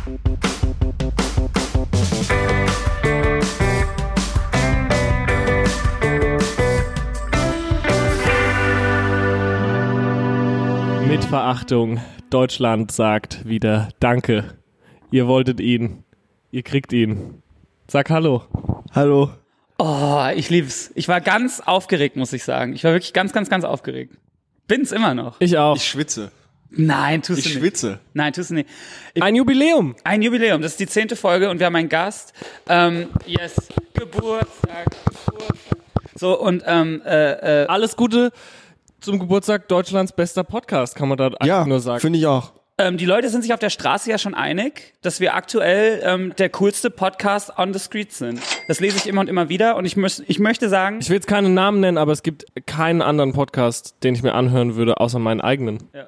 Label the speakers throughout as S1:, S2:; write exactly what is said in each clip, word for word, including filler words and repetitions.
S1: Mit Verachtung. Deutschland sagt wieder Danke. Ihr wolltet ihn. Ihr kriegt ihn. Sag Hallo.
S2: Hallo.
S3: Oh, ich lieb's. Ich war ganz aufgeregt, muss ich sagen. Ich war wirklich ganz, ganz, ganz aufgeregt. Bin's immer noch.
S1: Ich auch.
S2: Ich schwitze.
S3: Nein, tust
S2: ich
S3: du nicht.
S2: Ich schwitze.
S3: Nein, tust du nicht. Ich,
S1: ein Jubiläum.
S3: Ein Jubiläum. Das ist die zehnte Folge und wir haben einen Gast. Ähm, yes. Geburtstag. Geburtstag. So, und ähm, äh, äh,
S1: alles Gute zum Geburtstag Deutschlands bester Podcast, kann man da eigentlich
S2: ja,
S1: nur sagen.
S2: Ja, finde ich auch.
S3: Ähm, die Leute sind sich auf der Straße ja schon einig, dass wir aktuell ähm, der coolste Podcast on the street sind. Das lese ich immer und immer wieder und ich, mö- ich möchte sagen...
S1: Ich will jetzt keinen Namen nennen, aber es gibt keinen anderen Podcast, den ich mir anhören würde, außer meinen eigenen.
S3: Ja.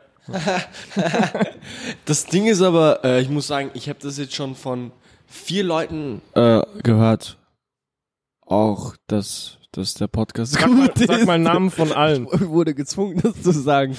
S2: Das Ding ist aber, äh, ich muss sagen, ich habe das jetzt schon von vier Leuten äh, gehört. Auch, dass... dass der Podcast
S1: sag
S2: gut
S1: mal,
S2: ist.
S1: Sag mal Namen von allen.
S2: Ich wurde gezwungen, das zu sagen.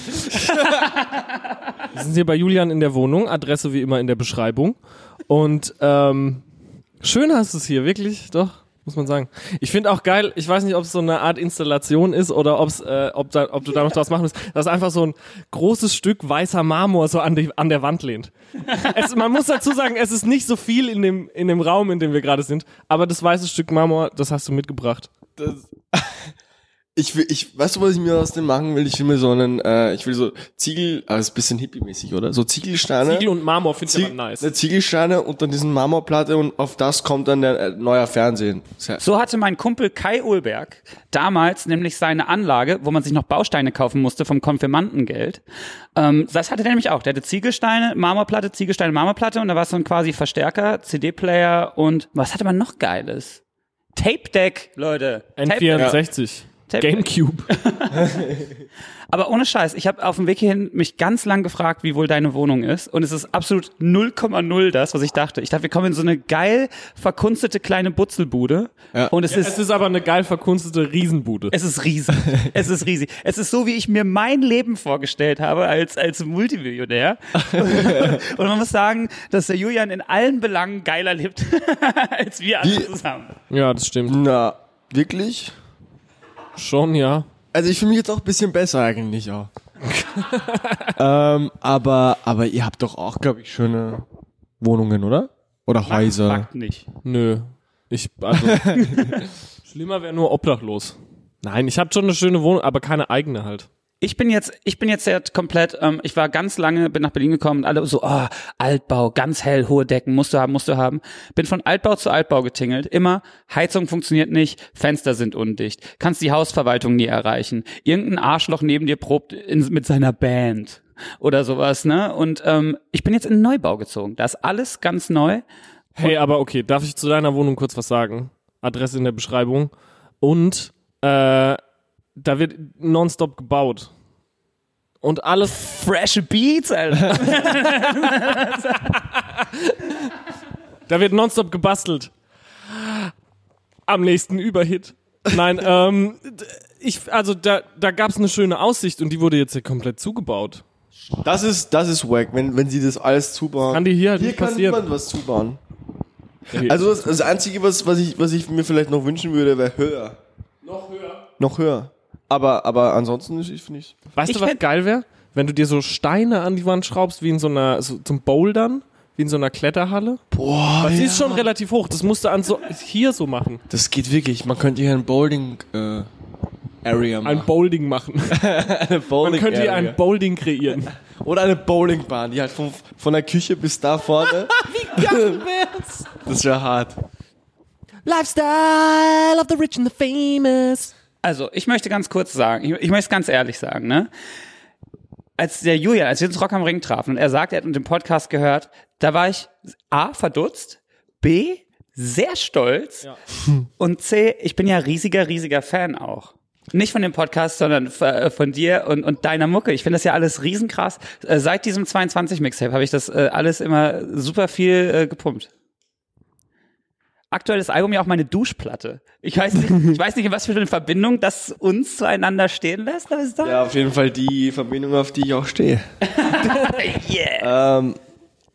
S1: Wir sind hier bei Julian in der Wohnung, Adresse wie immer in der Beschreibung. Und ähm, schön hast du es hier, wirklich, doch, muss man sagen. Ich finde auch geil, ich weiß nicht, ob es so eine Art Installation ist oder ob's, äh, ob, da, ob du da noch draus machen willst, dass einfach so ein großes Stück weißer Marmor so an, die, an der Wand lehnt. Es, man muss dazu sagen, es ist nicht so viel in dem, in dem Raum, in dem wir gerade sind, aber das weiße Stück Marmor, das hast du mitgebracht.
S2: Das, ich will, ich, weißt du, was ich mir aus dem machen will? Ich will mir so einen, äh, ich will so Ziegel, aber ist ein bisschen hippie-mäßig, oder? So Ziegelsteine.
S1: Ziegel und Marmor finde ich aber nice.
S2: Eine Ziegelsteine und dann diesen Marmorplatte und auf das kommt dann der äh, neuer Fernsehen.
S3: So hatte mein Kumpel Kai Uhlberg damals nämlich seine Anlage, wo man sich noch Bausteine kaufen musste vom Konfirmandengeld. Ähm, das hatte der nämlich auch. Der hatte Ziegelsteine, Marmorplatte, Ziegelsteine, Marmorplatte und da war es dann quasi Verstärker, C D-Player und was hatte man noch Geiles? Tape Deck, Leute.
S1: N vierundsechzig. Ja. Gamecube.
S3: Aber ohne Scheiß, ich habe auf dem Weg hierhin mich ganz lang gefragt, wie wohl deine Wohnung ist. Und es ist absolut null Komma null das, was ich dachte. Ich dachte, wir kommen in so eine geil verkunstete kleine Butzelbude.
S1: Ja.
S3: Und es,
S1: ja,
S3: ist,
S1: es ist aber eine geil verkunstete Riesenbude.
S3: Es ist riesig. Es ist riesig. Es ist so, wie ich mir mein Leben vorgestellt habe als, als Multimillionär. Und man muss sagen, dass der Julian in allen Belangen geiler lebt als wir alle zusammen.
S1: Ja, das stimmt.
S2: Na, wirklich?
S1: Schon, ja.
S2: Also ich fühle mich jetzt auch ein bisschen besser eigentlich auch. ähm, aber, aber ihr habt doch auch, glaube ich, schöne Wohnungen, oder? Oder Häuser?
S3: Fakt nicht.
S1: Nö. Ich, also, schlimmer wäre nur obdachlos. Nein, ich habe schon eine schöne Wohnung, aber keine eigene halt.
S3: Ich bin jetzt, ich bin jetzt sehr komplett, ähm, ich war ganz lange, bin nach Berlin gekommen und alle so, oh, Altbau, ganz hell, hohe Decken, musst du haben, musst du haben. Bin von Altbau zu Altbau getingelt. Immer, Heizung funktioniert nicht, Fenster sind undicht, kannst die Hausverwaltung nie erreichen. Irgendein Arschloch neben dir probt in, mit seiner Band oder sowas, ne? Und ähm, ich bin jetzt in einen Neubau gezogen. Da ist alles ganz neu.
S1: Hey, aber okay, darf ich zu deiner Wohnung kurz was sagen? Adresse in der Beschreibung. Und, äh, da wird nonstop gebaut. Und alles...
S3: Fresh Beats, Alter.
S1: Da wird nonstop gebastelt. Am nächsten Überhit. Nein, ähm, ich, also da, da gab's eine schöne Aussicht und die wurde jetzt hier komplett zugebaut.
S2: Das ist, das ist wack, wenn, wenn sie das alles zubauen.
S1: Kann die hier halt
S2: hier
S1: nicht
S2: kann
S1: passieren.
S2: niemand was zubauen. Also das, das Einzige, was, was ich, was ich mir vielleicht noch wünschen würde, wäre höher.
S1: Noch höher.
S2: Noch höher. Aber, aber ansonsten ist, finde ich.
S1: Weißt
S3: Ich
S1: du, was
S3: find-
S1: geil wäre? Wenn du dir so Steine an die Wand schraubst, wie in so einer, so zum Bouldern, wie in so einer Kletterhalle.
S2: Boah,
S1: Das
S2: ja.
S1: ist schon relativ hoch. Das musst du an so, hier so machen.
S2: Das geht wirklich. Man könnte hier ein Bowling, äh, Area machen.
S1: Ein Boulding machen.
S2: eine Bowling
S1: Man könnte hier
S2: Area.
S1: ein Boulding kreieren.
S2: Oder eine Bowlingbahn, die halt von, von der Küche bis da vorne.
S1: Wie geil wär's?
S2: Das wäre hart.
S1: Lifestyle of the rich and the famous.
S3: Also, ich möchte ganz kurz sagen, ich, ich möchte es ganz ehrlich sagen, ne? Als der Julian, als wir uns Rock am Ring trafen und er sagt, er hat den Podcast gehört, da war ich A, verdutzt, B, sehr stolz
S1: Ja.
S3: und C, ich bin ja riesiger, riesiger Fan auch. Nicht von dem Podcast, sondern f- von dir und, und deiner Mucke. Ich finde das ja alles riesenkrass. Äh, seit diesem zweiundzwanzig-Mixtape habe ich das äh, alles immer super viel äh, gepumpt. Aktuell ist das Album ja auch meine Duschplatte. Ich weiß nicht, ich weiß nicht, in was für eine Verbindung das uns zueinander stehen lässt. Aber ist doch
S2: Ja, auf jeden Fall die Verbindung, auf die ich auch stehe.
S3: yeah.
S2: ähm,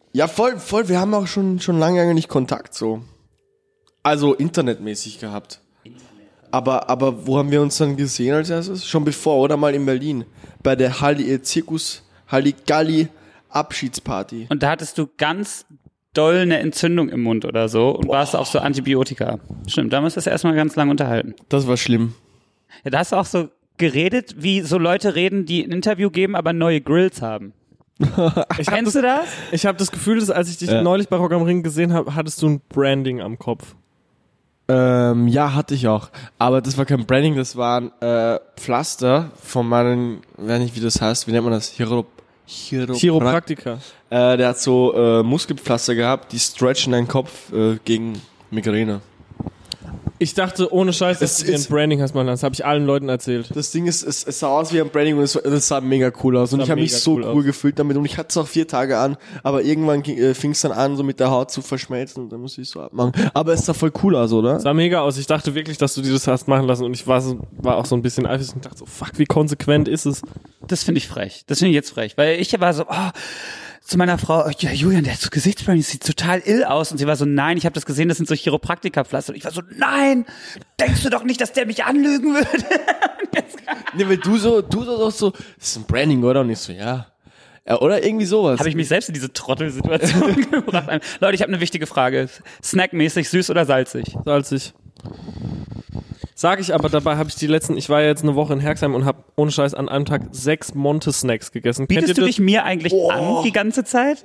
S2: Ja, voll, voll. Wir haben auch schon, schon lange eigentlich Kontakt so. Also internetmäßig gehabt. Aber, aber wo haben wir uns dann gesehen als erstes? Schon bevor, oder mal in Berlin. Bei der Halli, äh, Zirkus Halligalli Abschiedsparty.
S3: Und da hattest du ganz doll eine Entzündung im Mund oder so und Boah. warst auf so Antibiotika. Stimmt, da haben wir uns das erstmal ganz lang unterhalten.
S2: Das war schlimm.
S3: Ja, da hast du auch so geredet, wie so Leute reden, die ein Interview geben, aber neue Grills haben. Kennst du das?
S1: Ich habe das Gefühl, dass als ich dich
S2: ja.
S1: neulich bei Rock am Ring gesehen habe, hattest du ein Branding am Kopf.
S2: Ähm, ja, hatte ich auch. Aber das war kein Branding, das waren äh, Pflaster von meinen, weiß nicht, wie das heißt, wie nennt man das? Chiro, Chiro,
S1: Chiropraktiker.
S2: Äh, der hat so äh, Muskelpflaster gehabt, die stretchen deinen Kopf äh, gegen Migräne.
S1: Ich dachte, ohne Scheiß, dass
S2: Es
S1: du dir ein
S2: ist-
S1: Branding hast, Mann. Das habe ich allen Leuten erzählt.
S2: Das Ding ist, es, es sah aus wie ein Branding und es, es sah mega cool aus. Und
S1: Sah
S2: ich habe mich
S1: mega
S2: so
S1: cool
S2: cool
S1: aus.
S2: gefühlt damit. Und ich hatte es auch vier Tage an, aber irgendwann äh, fing es dann an, so mit der Haut zu verschmelzen und dann musste ich so abmachen. Aber es sah voll cool aus, oder?
S1: Sah mega aus. Ich dachte wirklich, dass du dir das hast machen lassen und ich war, so, war auch so ein bisschen eifrig und dachte so, fuck, wie konsequent ist es?
S3: Das finde ich frech. Das finde ich jetzt frech. Weil ich war so, oh, zu meiner Frau, oh, ja, Julian, der hat so Gesichtsbranding, das sieht total ill aus. Und sie war so, nein, ich habe das gesehen, das sind so Chiropraktikerpflaster. Und ich war so, nein, denkst du doch nicht, dass der mich anlügen würde?
S2: Nee, weil du so, du so, so, so, das ist ein Branding, oder? Und ich so, ja. Ja, oder irgendwie sowas.
S3: Habe ich mich selbst in diese Trottelsituation gebracht. Leute, ich habe eine wichtige Frage. Snackmäßig, süß oder salzig?
S1: Salzig. Sag ich aber, dabei habe ich die letzten, ich war ja jetzt eine Woche in Herxheim und habe ohne Scheiß an einem Tag sechs Monte-Snacks gegessen.
S3: Bietest
S1: Kennt
S3: du
S1: ihr
S3: dich mir eigentlich
S2: Oh.
S3: an die ganze Zeit?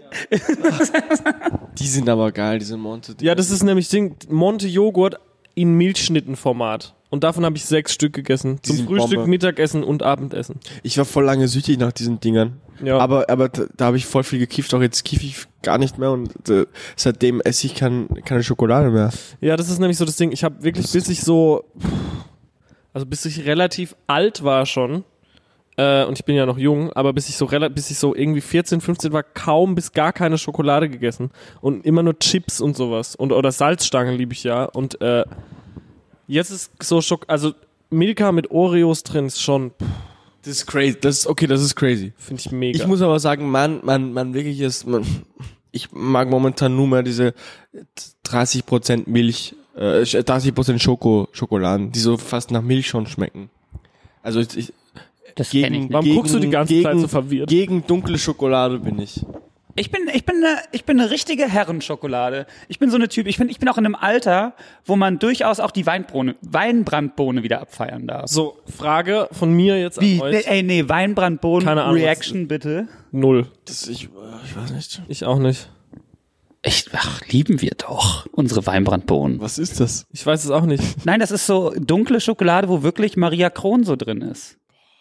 S2: Die sind aber geil, diese Monte.
S1: Ja, das ist nämlich Ding, Monte-Joghurt in Milchschnittenformat. Und davon habe ich sechs Stück gegessen. Zum
S2: sind
S1: Frühstück,
S2: Bombe.
S1: Mittagessen und Abendessen.
S2: Ich war voll lange süchtig nach diesen Dingern.
S1: Ja.
S2: Aber, aber da, da habe ich voll viel gekifft, auch jetzt kiffe ich gar nicht mehr und äh, seitdem esse ich kein, keine Schokolade mehr.
S1: Ja, das ist nämlich so das Ding. Ich habe wirklich, bis ich so, also bis ich relativ alt war schon, äh, und ich bin ja noch jung, aber bis ich so rela- bis ich so irgendwie vierzehn, fünfzehn war, kaum bis gar keine Schokolade gegessen. Und immer nur Chips und sowas. Und, oder Salzstangen liebe ich ja. Und äh, jetzt ist so Schok also Milka mit Oreos drin ist schon,
S2: Das ist crazy. Das ist, okay, das ist crazy.
S1: finde ich mega.
S2: Ich muss aber sagen, man, man, man wirklich ist, man, ich mag momentan nur mehr diese dreißig Prozent Milch, äh, dreißig Prozent Schoko, Schokoladen, die so fast nach Milch schon schmecken. Also ich, ich
S3: Das kenn ich
S2: gegen,
S3: nicht.
S1: Warum
S2: gegen,
S1: guckst du die ganze
S2: gegen,
S1: Zeit so verwirrt?
S2: Gegen dunkle Schokolade bin ich.
S3: Ich bin, ich bin eine, ich bin eine richtige Herrenschokolade. Ich bin so eine Typ. Ich bin, ich bin auch in einem Alter, wo man durchaus auch die Weinbrone, Weinbrandbohne wieder abfeiern darf.
S1: So, Frage von mir jetzt
S3: Wie?
S1: an
S3: Nee,
S1: euch.
S3: ey, nee, Weinbrandbohnen,
S1: Keine Ahnung,
S3: Reaction bitte.
S1: Null.
S2: Das, ich, ich weiß nicht.
S1: Ich auch nicht.
S3: Ich, ach, lieben wir doch unsere Weinbrandbohnen.
S2: Was ist das?
S1: Ich weiß es auch nicht.
S3: Nein, das ist so dunkle Schokolade, wo wirklich Maria Kron so drin ist.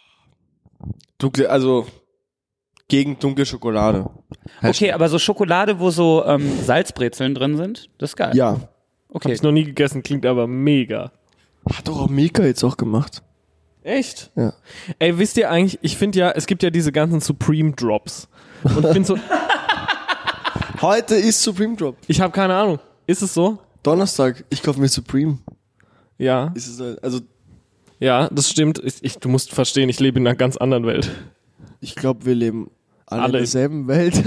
S2: Dunkle, also gegen dunkle Schokolade.
S3: Okay, aber so Schokolade, wo so ähm, Salzbrezeln drin sind, das ist geil.
S2: Ja.
S1: Hab
S3: Okay.
S1: ich noch nie gegessen, klingt aber mega.
S2: Hat doch auch Milka jetzt auch gemacht.
S1: Echt?
S2: Ja.
S1: Ey, wisst ihr eigentlich, ich finde ja, es gibt ja diese ganzen Supreme Drops. Und ich bin so,
S2: Heute ist Supreme Drop.
S1: ich habe keine Ahnung. Ist es so?
S2: Donnerstag, ich kaufe mir Supreme.
S1: Ja.
S2: Ist es halt, also
S1: Ja, das stimmt. Ich, ich, du musst verstehen, ich lebe in einer ganz anderen Welt.
S2: ich glaube, wir leben alle,
S1: Alle.
S2: in derselben Welt.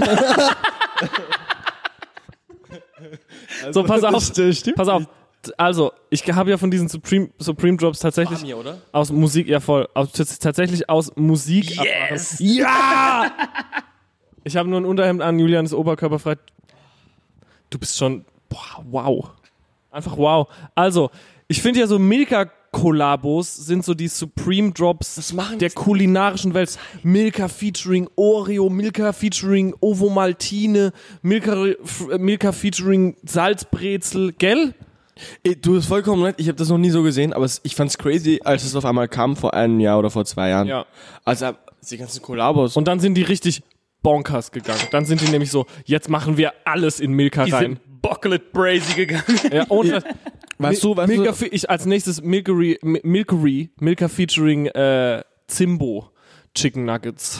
S1: So, pass auf.
S2: Das, das stimmt.
S1: Pass auf. Also, ich habe ja von diesen Supreme, Supreme Drops tatsächlich
S2: Hier, oder?
S1: aus Musik, ja voll, aus, tatsächlich aus Musik.
S3: Yes!
S1: Ja! Ich habe nur ein Unterhemd an, Julian ist oberkörperfrei. Du bist schon, boah, wow. Einfach wow. Also, ich finde ja so Milka-Kollabos sind so die Supreme Drops
S2: Was machen
S1: der kulinarischen Welt. Milka featuring Oreo, Milka featuring Ovomaltine, Milka, f- Milka featuring Salzbrezel, gell?
S2: Ey, du hast vollkommen recht, ich habe das noch nie so gesehen, aber es, ich fand's crazy, als es auf einmal kam, vor einem Jahr oder vor zwei Jahren.
S1: Ja.
S2: Also die ganzen Kollabos.
S1: Und dann sind die richtig bonkers gegangen. Dann sind die nämlich so, jetzt machen wir alles in Milka
S3: Die
S1: rein.
S3: sind Bocklet Brazy gegangen.
S1: Ja, und
S2: Weißt du, weißt
S1: Milka,
S2: du,
S1: fe- ich als nächstes Milkery, Mi- Milkery, Milka featuring äh, Zimbo Chicken Nuggets.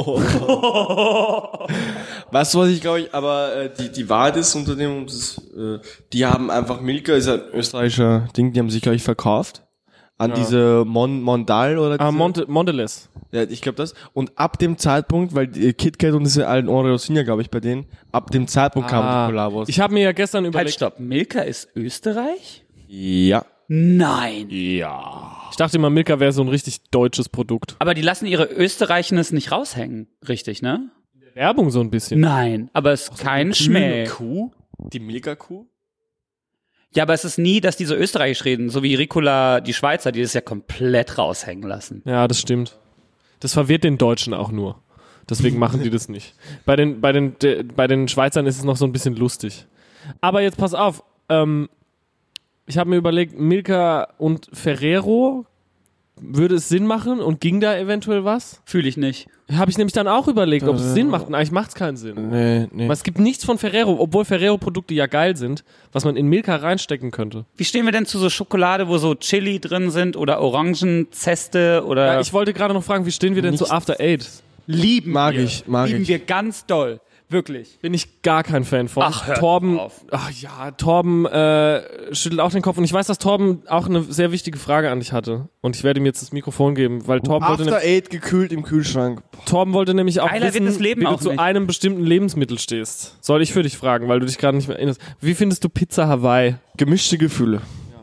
S2: weißt du, was ich glaube ich, aber äh, die, die Wahrheit ist unter dem, das, äh, die haben einfach Milka, ist ein österreichischer Ding, die haben sich, glaube ich, verkauft an
S1: Ja.
S2: diese Mon Mondal oder
S1: Ah,
S2: diese,
S1: Monte, Mondelez.
S2: ja, ich glaube das. Und ab dem Zeitpunkt, weil die KitKat und diese alten Oreos sind ja, glaube ich, bei denen, ab dem Zeitpunkt kamen die Kollabos.
S1: Ich habe mir ja gestern
S3: Halt,
S1: überlegt,
S3: stopp. Milka ist Österreich?
S2: ja.
S3: Nein.
S2: Ja.
S1: ich dachte immer, Milka wäre so ein richtig deutsches Produkt.
S3: Aber die lassen ihre Österreichnis nicht raushängen, richtig, ne?
S1: Werbung so ein bisschen.
S3: Nein, aber es ist kein Schmäh.
S2: Kuh? Die Milka-Kuh?
S3: Ja, aber es ist nie, dass die so österreichisch reden, so wie Ricola, die Schweizer, die das ja komplett raushängen lassen.
S1: Ja, das stimmt. Das verwirrt den Deutschen auch nur. Deswegen machen die das nicht. Bei den, bei den, de, bei den Schweizern ist es noch so ein bisschen lustig. Aber jetzt pass auf, ähm, ich habe mir überlegt, Milka und Ferrero, würde es Sinn machen und ging da eventuell was?
S3: Fühle ich nicht.
S1: Habe ich nämlich dann auch überlegt, ob es Sinn macht. Und eigentlich macht es keinen Sinn.
S2: Nee, nee.
S1: Weil es gibt nichts von Ferrero, obwohl Ferrero-Produkte ja geil sind, was man in Milka reinstecken könnte.
S3: Wie stehen wir denn zu so Schokolade, wo so Chili drin sind oder Orangenzeste oder
S1: Ja, ich wollte gerade noch fragen, wie stehen wir denn zu After Eight?
S3: lieben
S2: Mag
S3: wir.
S2: ich, mag
S3: lieben
S2: ich.
S3: wir ganz doll. Wirklich.
S1: Bin ich gar kein Fan von.
S3: Ach, hört
S1: Torben,
S3: auf.
S1: ach ja, Torben äh, schüttelt auch den Kopf und ich weiß, dass Torben auch eine sehr wichtige Frage an dich hatte und ich werde ihm jetzt das Mikrofon geben, weil Torben wollte,
S2: After
S1: ne
S2: Eight gekühlt im Kühlschrank.
S1: Torben wollte nämlich auch
S3: Geiler wird
S1: wissen,
S3: das Leben
S1: wie du
S3: auch
S1: zu
S3: nicht.
S1: einem bestimmten Lebensmittel stehst. Soll ich für dich fragen, weil du dich gerade nicht mehr erinnerst. Wie findest du Pizza Hawaii?
S2: Gemischte Gefühle.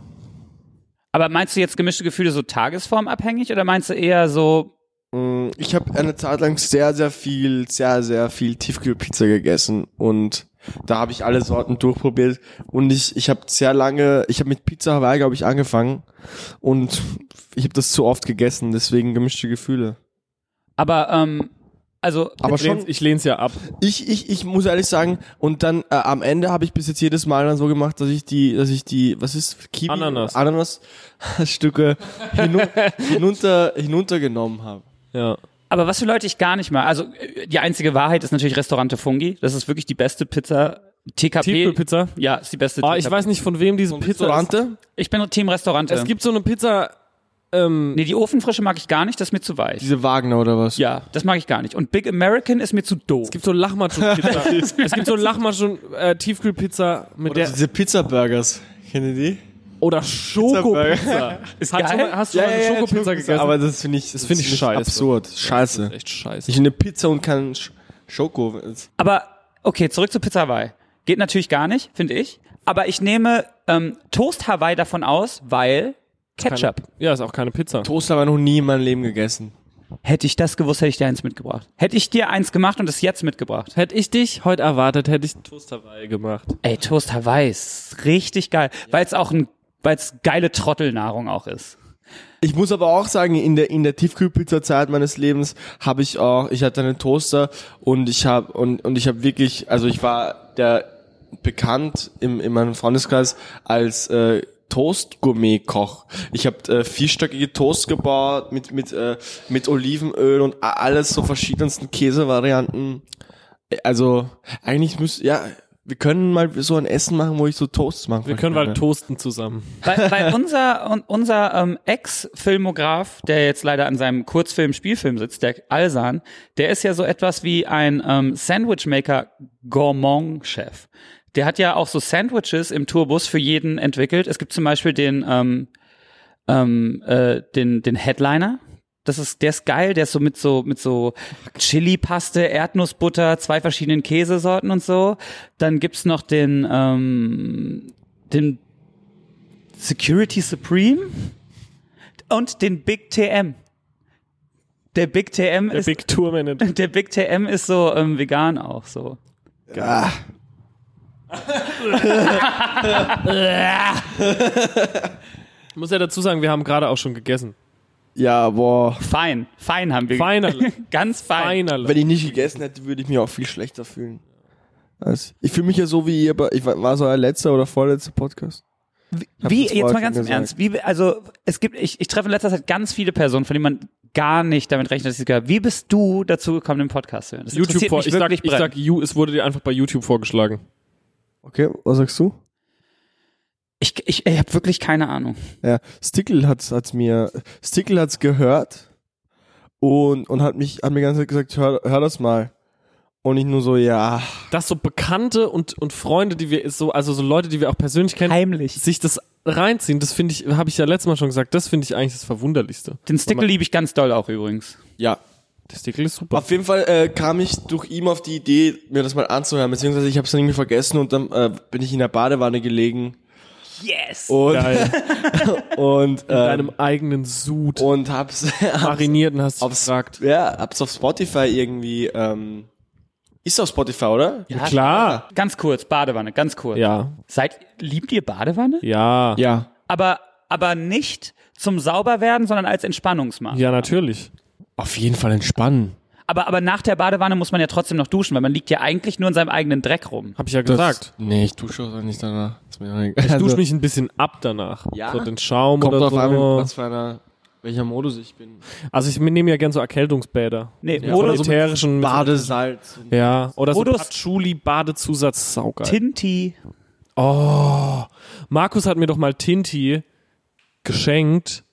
S3: Aber meinst du jetzt gemischte Gefühle so tagesformabhängig oder meinst du eher so,
S2: Ich habe eine Zeit lang sehr, sehr viel, sehr, sehr viel Tiefkühlpizza gegessen und da habe ich alle Sorten durchprobiert und ich, ich habe sehr lange, ich habe mit Pizza Hawaii, glaube ich, angefangen und ich habe das zu oft gegessen, deswegen gemischte Gefühle.
S3: aber ähm, also
S2: Aber
S1: Ich lehn's,
S2: schon,
S1: ich lehn's ja ab.
S2: ich, ich, ich muss ehrlich sagen, und dann äh, am Ende habe ich bis jetzt jedes Mal dann so gemacht, dass ich die, dass ich die, was ist, Kiwi?
S1: Ananas.
S2: Ananas-Stücke hinun hinunter, hinuntergenommen habe.
S1: Ja.
S3: Aber was für Leute ich gar nicht mal. Also äh, die einzige Wahrheit ist natürlich Restaurante Fungi. Das ist wirklich die beste Pizza. T K P.
S1: Tiefkühlpizza?
S3: Ja, ist die beste
S1: Oh,
S3: T K P.
S1: ich weiß nicht, von wem diese Pizza ist.
S2: Restaurante?
S3: Ich bin Team Restaurante.
S1: Es gibt so eine Pizza, ähm,
S3: nee, die Ofenfrische mag ich gar nicht, das ist mir zu weich.
S2: Diese Wagner oder was?
S3: Ja, das mag ich gar nicht. Und Big American ist mir zu doof.
S1: es gibt so Lahmacun-Pizza. Es gibt so Lahmacun äh, Tiefkühlpizza mit
S2: Oder
S1: der
S2: diese Pizza-Burgers. Kennt ihr die?
S1: oder Schokopizza.
S3: Ist
S1: Hast du
S3: geil.
S1: mal, hast du mal eine Schokopizza gegessen?
S2: Aber das finde ich, das
S1: finde ich scheiße.
S2: absurd. Scheiße.
S1: Das ist echt scheiße.
S2: Ich eine Pizza und kein Sch Schoko.
S3: Aber okay, zurück zu Pizza Hawaii. Geht natürlich gar nicht, finde ich. Aber ich nehme ähm, Toast Hawaii davon aus, weil Ketchup.
S1: Keine, ja, ist auch keine Pizza.
S2: Toast habe ich noch nie in meinem Leben gegessen.
S3: Hätte ich das gewusst, hätte ich dir eins mitgebracht. Hätte ich dir eins gemacht und es jetzt mitgebracht.
S1: Hätte ich dich heute erwartet, hätte ich Toast Hawaii gemacht.
S3: Ey, Toast Hawaii ist richtig geil, weil es auch ein, weil es geile Trottelnahrung auch ist.
S2: Ich muss aber auch sagen, in der in der Tiefkühlpizza-Zeit meines Lebens habe ich auch, ich hatte einen Toaster und ich habe und und ich habe wirklich, also ich war der bekannt im in meinem Freundeskreis als äh, Toast-Gourmet-Koch. Ich habe äh, vierstöckige Toast gebaut mit mit äh, mit Olivenöl und a- alles so verschiedensten Käsevarianten. Also eigentlich müsste ja, wir können mal so ein Essen machen, wo ich so Toasts mache.
S1: Wir können mal toasten zusammen.
S3: Weil, weil unser un, unser ähm, Ex-Filmograf, der jetzt leider an seinem Kurzfilm-Spielfilm sitzt, der Alsan, der ist ja so etwas wie ein ähm, Sandwichmaker-Gourmand-Chef. Der hat ja auch so Sandwiches im Tourbus für jeden entwickelt. Es gibt zum Beispiel den ähm, ähm, äh, den den Headliner. Das ist, der ist geil, der ist so mit so mit so Chili-Paste, Erdnussbutter, zwei verschiedenen Käsesorten und so. Dann gibt's noch den den den Security Supreme und den Big T M. Der Big T M
S1: Der
S3: ist
S1: Big Tour Manager.
S3: der Big T M ist so ähm, vegan auch so.
S2: Ah.
S1: Ich muss ja dazu sagen, wir haben gerade auch schon gegessen.
S2: Ja, boah.
S3: Fein, fein haben wir.
S1: Feinerle.
S3: Ganz fein.
S1: Feinerle.
S2: Wenn ich nicht gegessen hätte, würde ich mich auch viel schlechter fühlen. Also, ich fühle mich ja so wie ihr, bei- ich war, war so euer letzter oder vorletzter Podcast. Hab
S3: Wie,
S2: das
S3: jetzt
S2: vorher
S3: mal ganz
S2: schon
S3: im
S2: gesagt.
S3: Ernst, wie, also, es gibt, ich, ich treffe in letzter Zeit ganz viele Personen, von denen man gar nicht damit rechnet, dass sie gehört. Wie bist du dazu gekommen, den Podcast zu hören? Das
S1: YouTube
S3: interessiert
S1: vor.
S3: mich
S1: Ich sag,
S3: wirklich
S1: ich sag,
S3: brennend.
S1: you, es wurde dir einfach bei YouTube vorgeschlagen.
S2: Okay, was sagst du?
S3: Ich, ich, ich habe wirklich keine Ahnung.
S2: Ja, Stickle hat's, hat's mir, Stickle hat's gehört und, und hat mich, hat mir ganz gesagt, hör, hör das mal. Und ich nur so, ja,
S1: Dass so Bekannte und, und Freunde, die wir so, also so Leute, die wir auch persönlich kennen,
S3: Heimlich.
S1: sich das reinziehen, das finde ich, habe ich ja letztes Mal schon gesagt, das finde ich eigentlich das Verwunderlichste.
S3: Den Stickle liebe ich ganz doll auch übrigens.
S2: Ja.
S1: Der Stickle ist super.
S2: Auf jeden Fall äh, kam ich durch ihn auf die Idee, mir das mal anzuhören, beziehungsweise ich habe es dann irgendwie vergessen und dann äh, bin ich in der Badewanne gelegen.
S3: Yes!
S2: Und,
S1: Geil.
S2: und,
S1: In
S2: äh,
S1: deinem eigenen Sud
S2: und hab's, hab's,
S1: mariniert und hast dich
S2: aufs,
S1: gefragt.
S2: ja, hab's auf Spotify irgendwie, ähm, ist auf Spotify, oder?
S3: Ja,
S1: Klar.
S3: Ganz kurz, Badewanne, ganz kurz.
S1: Ja,
S3: Seid, liebt ihr Badewanne?
S1: ja,
S2: Ja.
S3: Aber, aber nicht zum Sauberwerden, sondern als Entspannungsmaßnahme.
S1: ja, natürlich.
S2: Auf jeden Fall entspannen.
S3: Aber, aber nach der Badewanne muss man ja trotzdem noch duschen, weil man liegt ja eigentlich nur in seinem eigenen Dreck rum.
S1: Hab ich ja gesagt.
S2: Nee, ich dusche auch nicht danach. Ist mir egal.
S1: Ich dusche mich ein bisschen ab danach.
S2: Ja?
S1: So den Schaum
S2: Kommt
S1: oder
S2: drauf an,
S1: so.
S2: was für einer, welcher Modus ich bin.
S1: Also ich nehme ja gern so Erkältungsbäder.
S3: Nee,
S1: Ja,
S3: Modus-
S1: oder so ätherischen
S2: Badesalz.
S1: Ja, oder so
S3: Modus-
S1: Patchouli Badezusatz, saugeil.
S3: Tinti.
S1: Oh, Markus hat mir doch mal Tinti geschenkt.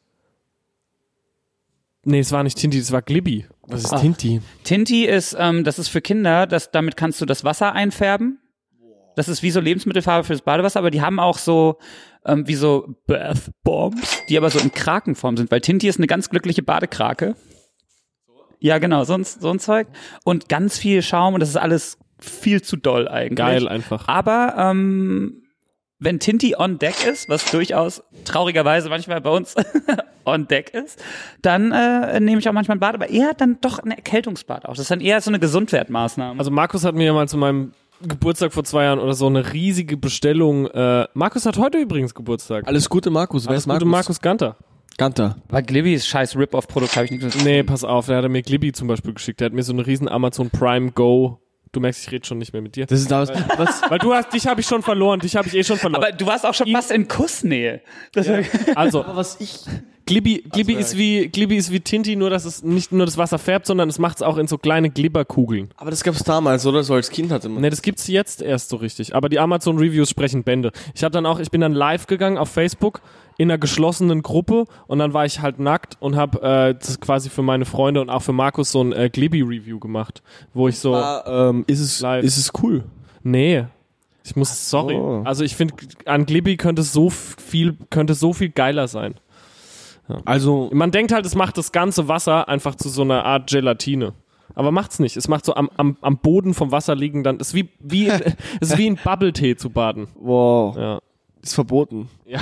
S1: Nee, es war nicht Tinti, es war Glibby.
S2: Was ist
S3: Ah.
S2: Tinti?
S3: Tinti ist, ähm, das ist für Kinder, das, damit kannst du das Wasser einfärben. Das ist wie so Lebensmittelfarbe fürs Badewasser, aber die haben auch so, ähm, wie so Bath Bombs, die aber so in Krakenform sind, weil Tinti ist eine ganz glückliche Badekrake. Ja, genau, so ein, so ein Zeug. Und ganz viel Schaum und das ist alles viel zu doll eigentlich.
S1: Geil einfach.
S3: Aber ähm, wenn Tinti on deck ist, was durchaus traurigerweise manchmal bei uns on deck ist, dann äh, nehme ich auch manchmal ein Bad, aber eher dann doch ein Erkältungsbad auch. Das ist dann eher so eine Gesundwertmaßnahme.
S1: Also Markus hat mir ja mal zu meinem Geburtstag vor zwei Jahren oder so eine riesige Bestellung. Äh, Markus hat heute übrigens Geburtstag.
S2: Alles Gute, Markus. Wer
S1: Alles
S2: ist Markus?
S1: Gute, Markus Ganter.
S2: Ganter.
S3: Bei Glibbys scheiß Rip-Off-Produkt habe ich nichts mit.
S1: Nee, pass auf, der hat mir Glibby zum Beispiel geschickt. Der hat mir so eine riesen Amazon Prime Go. Du merkst, ich rede schon nicht mehr mit dir.
S2: Das ist das, was,
S1: Weil du hast, dich habe ich schon verloren, dich habe ich eh schon verloren.
S3: Aber du warst auch schon fast in Kussnähe. Das ja.
S1: Also,
S2: was ich,
S1: Glibby, Glibby
S2: Also,
S1: ist wie, Glibby ist wie Tinti, nur dass es nicht nur das Wasser färbt, sondern es macht es auch in so kleine Glibberkugeln.
S2: aber das gab's damals, oder? So als Kind hatte man.
S1: Ne, das gibt's jetzt erst so richtig. Aber die Amazon Reviews sprechen Bände. Ich habe dann auch, ich bin dann live gegangen auf Facebook in einer geschlossenen Gruppe und dann war ich halt nackt und habe äh, das quasi für meine Freunde und auch für Markus so ein äh, Glibby Review gemacht, wo ich so,
S2: War, ähm, ist es,
S1: Live.
S2: ist es cool?
S1: nee, ich muss, sorry. Also ich finde, an Glibby könnte so viel, könnte so viel geiler sein.
S2: Also,
S1: Man denkt halt, es macht das ganze Wasser einfach zu so einer Art Gelatine. Aber macht's nicht. Es macht so am, am, am Boden vom Wasser liegen dann, ist wie, wie, ist wie in Bubble-Tee zu baden.
S2: wow,
S1: Ja.
S2: ist verboten.
S1: Ja.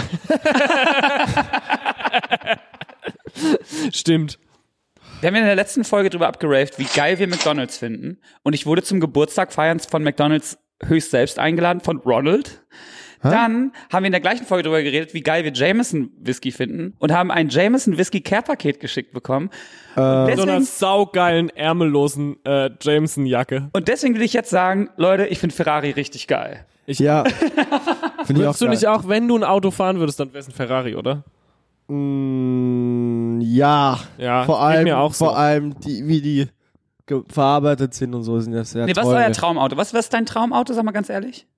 S1: Stimmt.
S3: Wir haben ja in der letzten Folge drüber abgeraved, wie geil wir McDonald's finden. Und ich wurde zum Geburtstag feiern von McDonald's höchst selbst eingeladen, von Ronald. Dann haben wir in der gleichen Folge drüber geredet, wie geil wir Jameson Whisky finden und haben ein Jameson Whisky Care Paket geschickt bekommen.
S1: So einer
S3: Deswegen,
S1: saugeilen, ärmellosen äh, Jameson-Jacke.
S3: und deswegen will ich jetzt sagen, Leute, ich finde Ferrari richtig geil.
S2: Ja. Finde ich auch
S1: Würdest du
S2: geil.
S1: nicht auch, wenn du ein Auto fahren würdest, dann wär's ein Ferrari, oder?
S2: Mm, ja.
S1: Ja,
S2: vor
S1: geht
S2: allem,
S1: mir auch so.
S2: vor allem, die, wie die ge- verarbeitet sind und so, sind das sehr
S3: Nee, was ist
S2: teure.
S3: euer Traumauto? Was, was ist dein Traumauto, sag mal ganz ehrlich?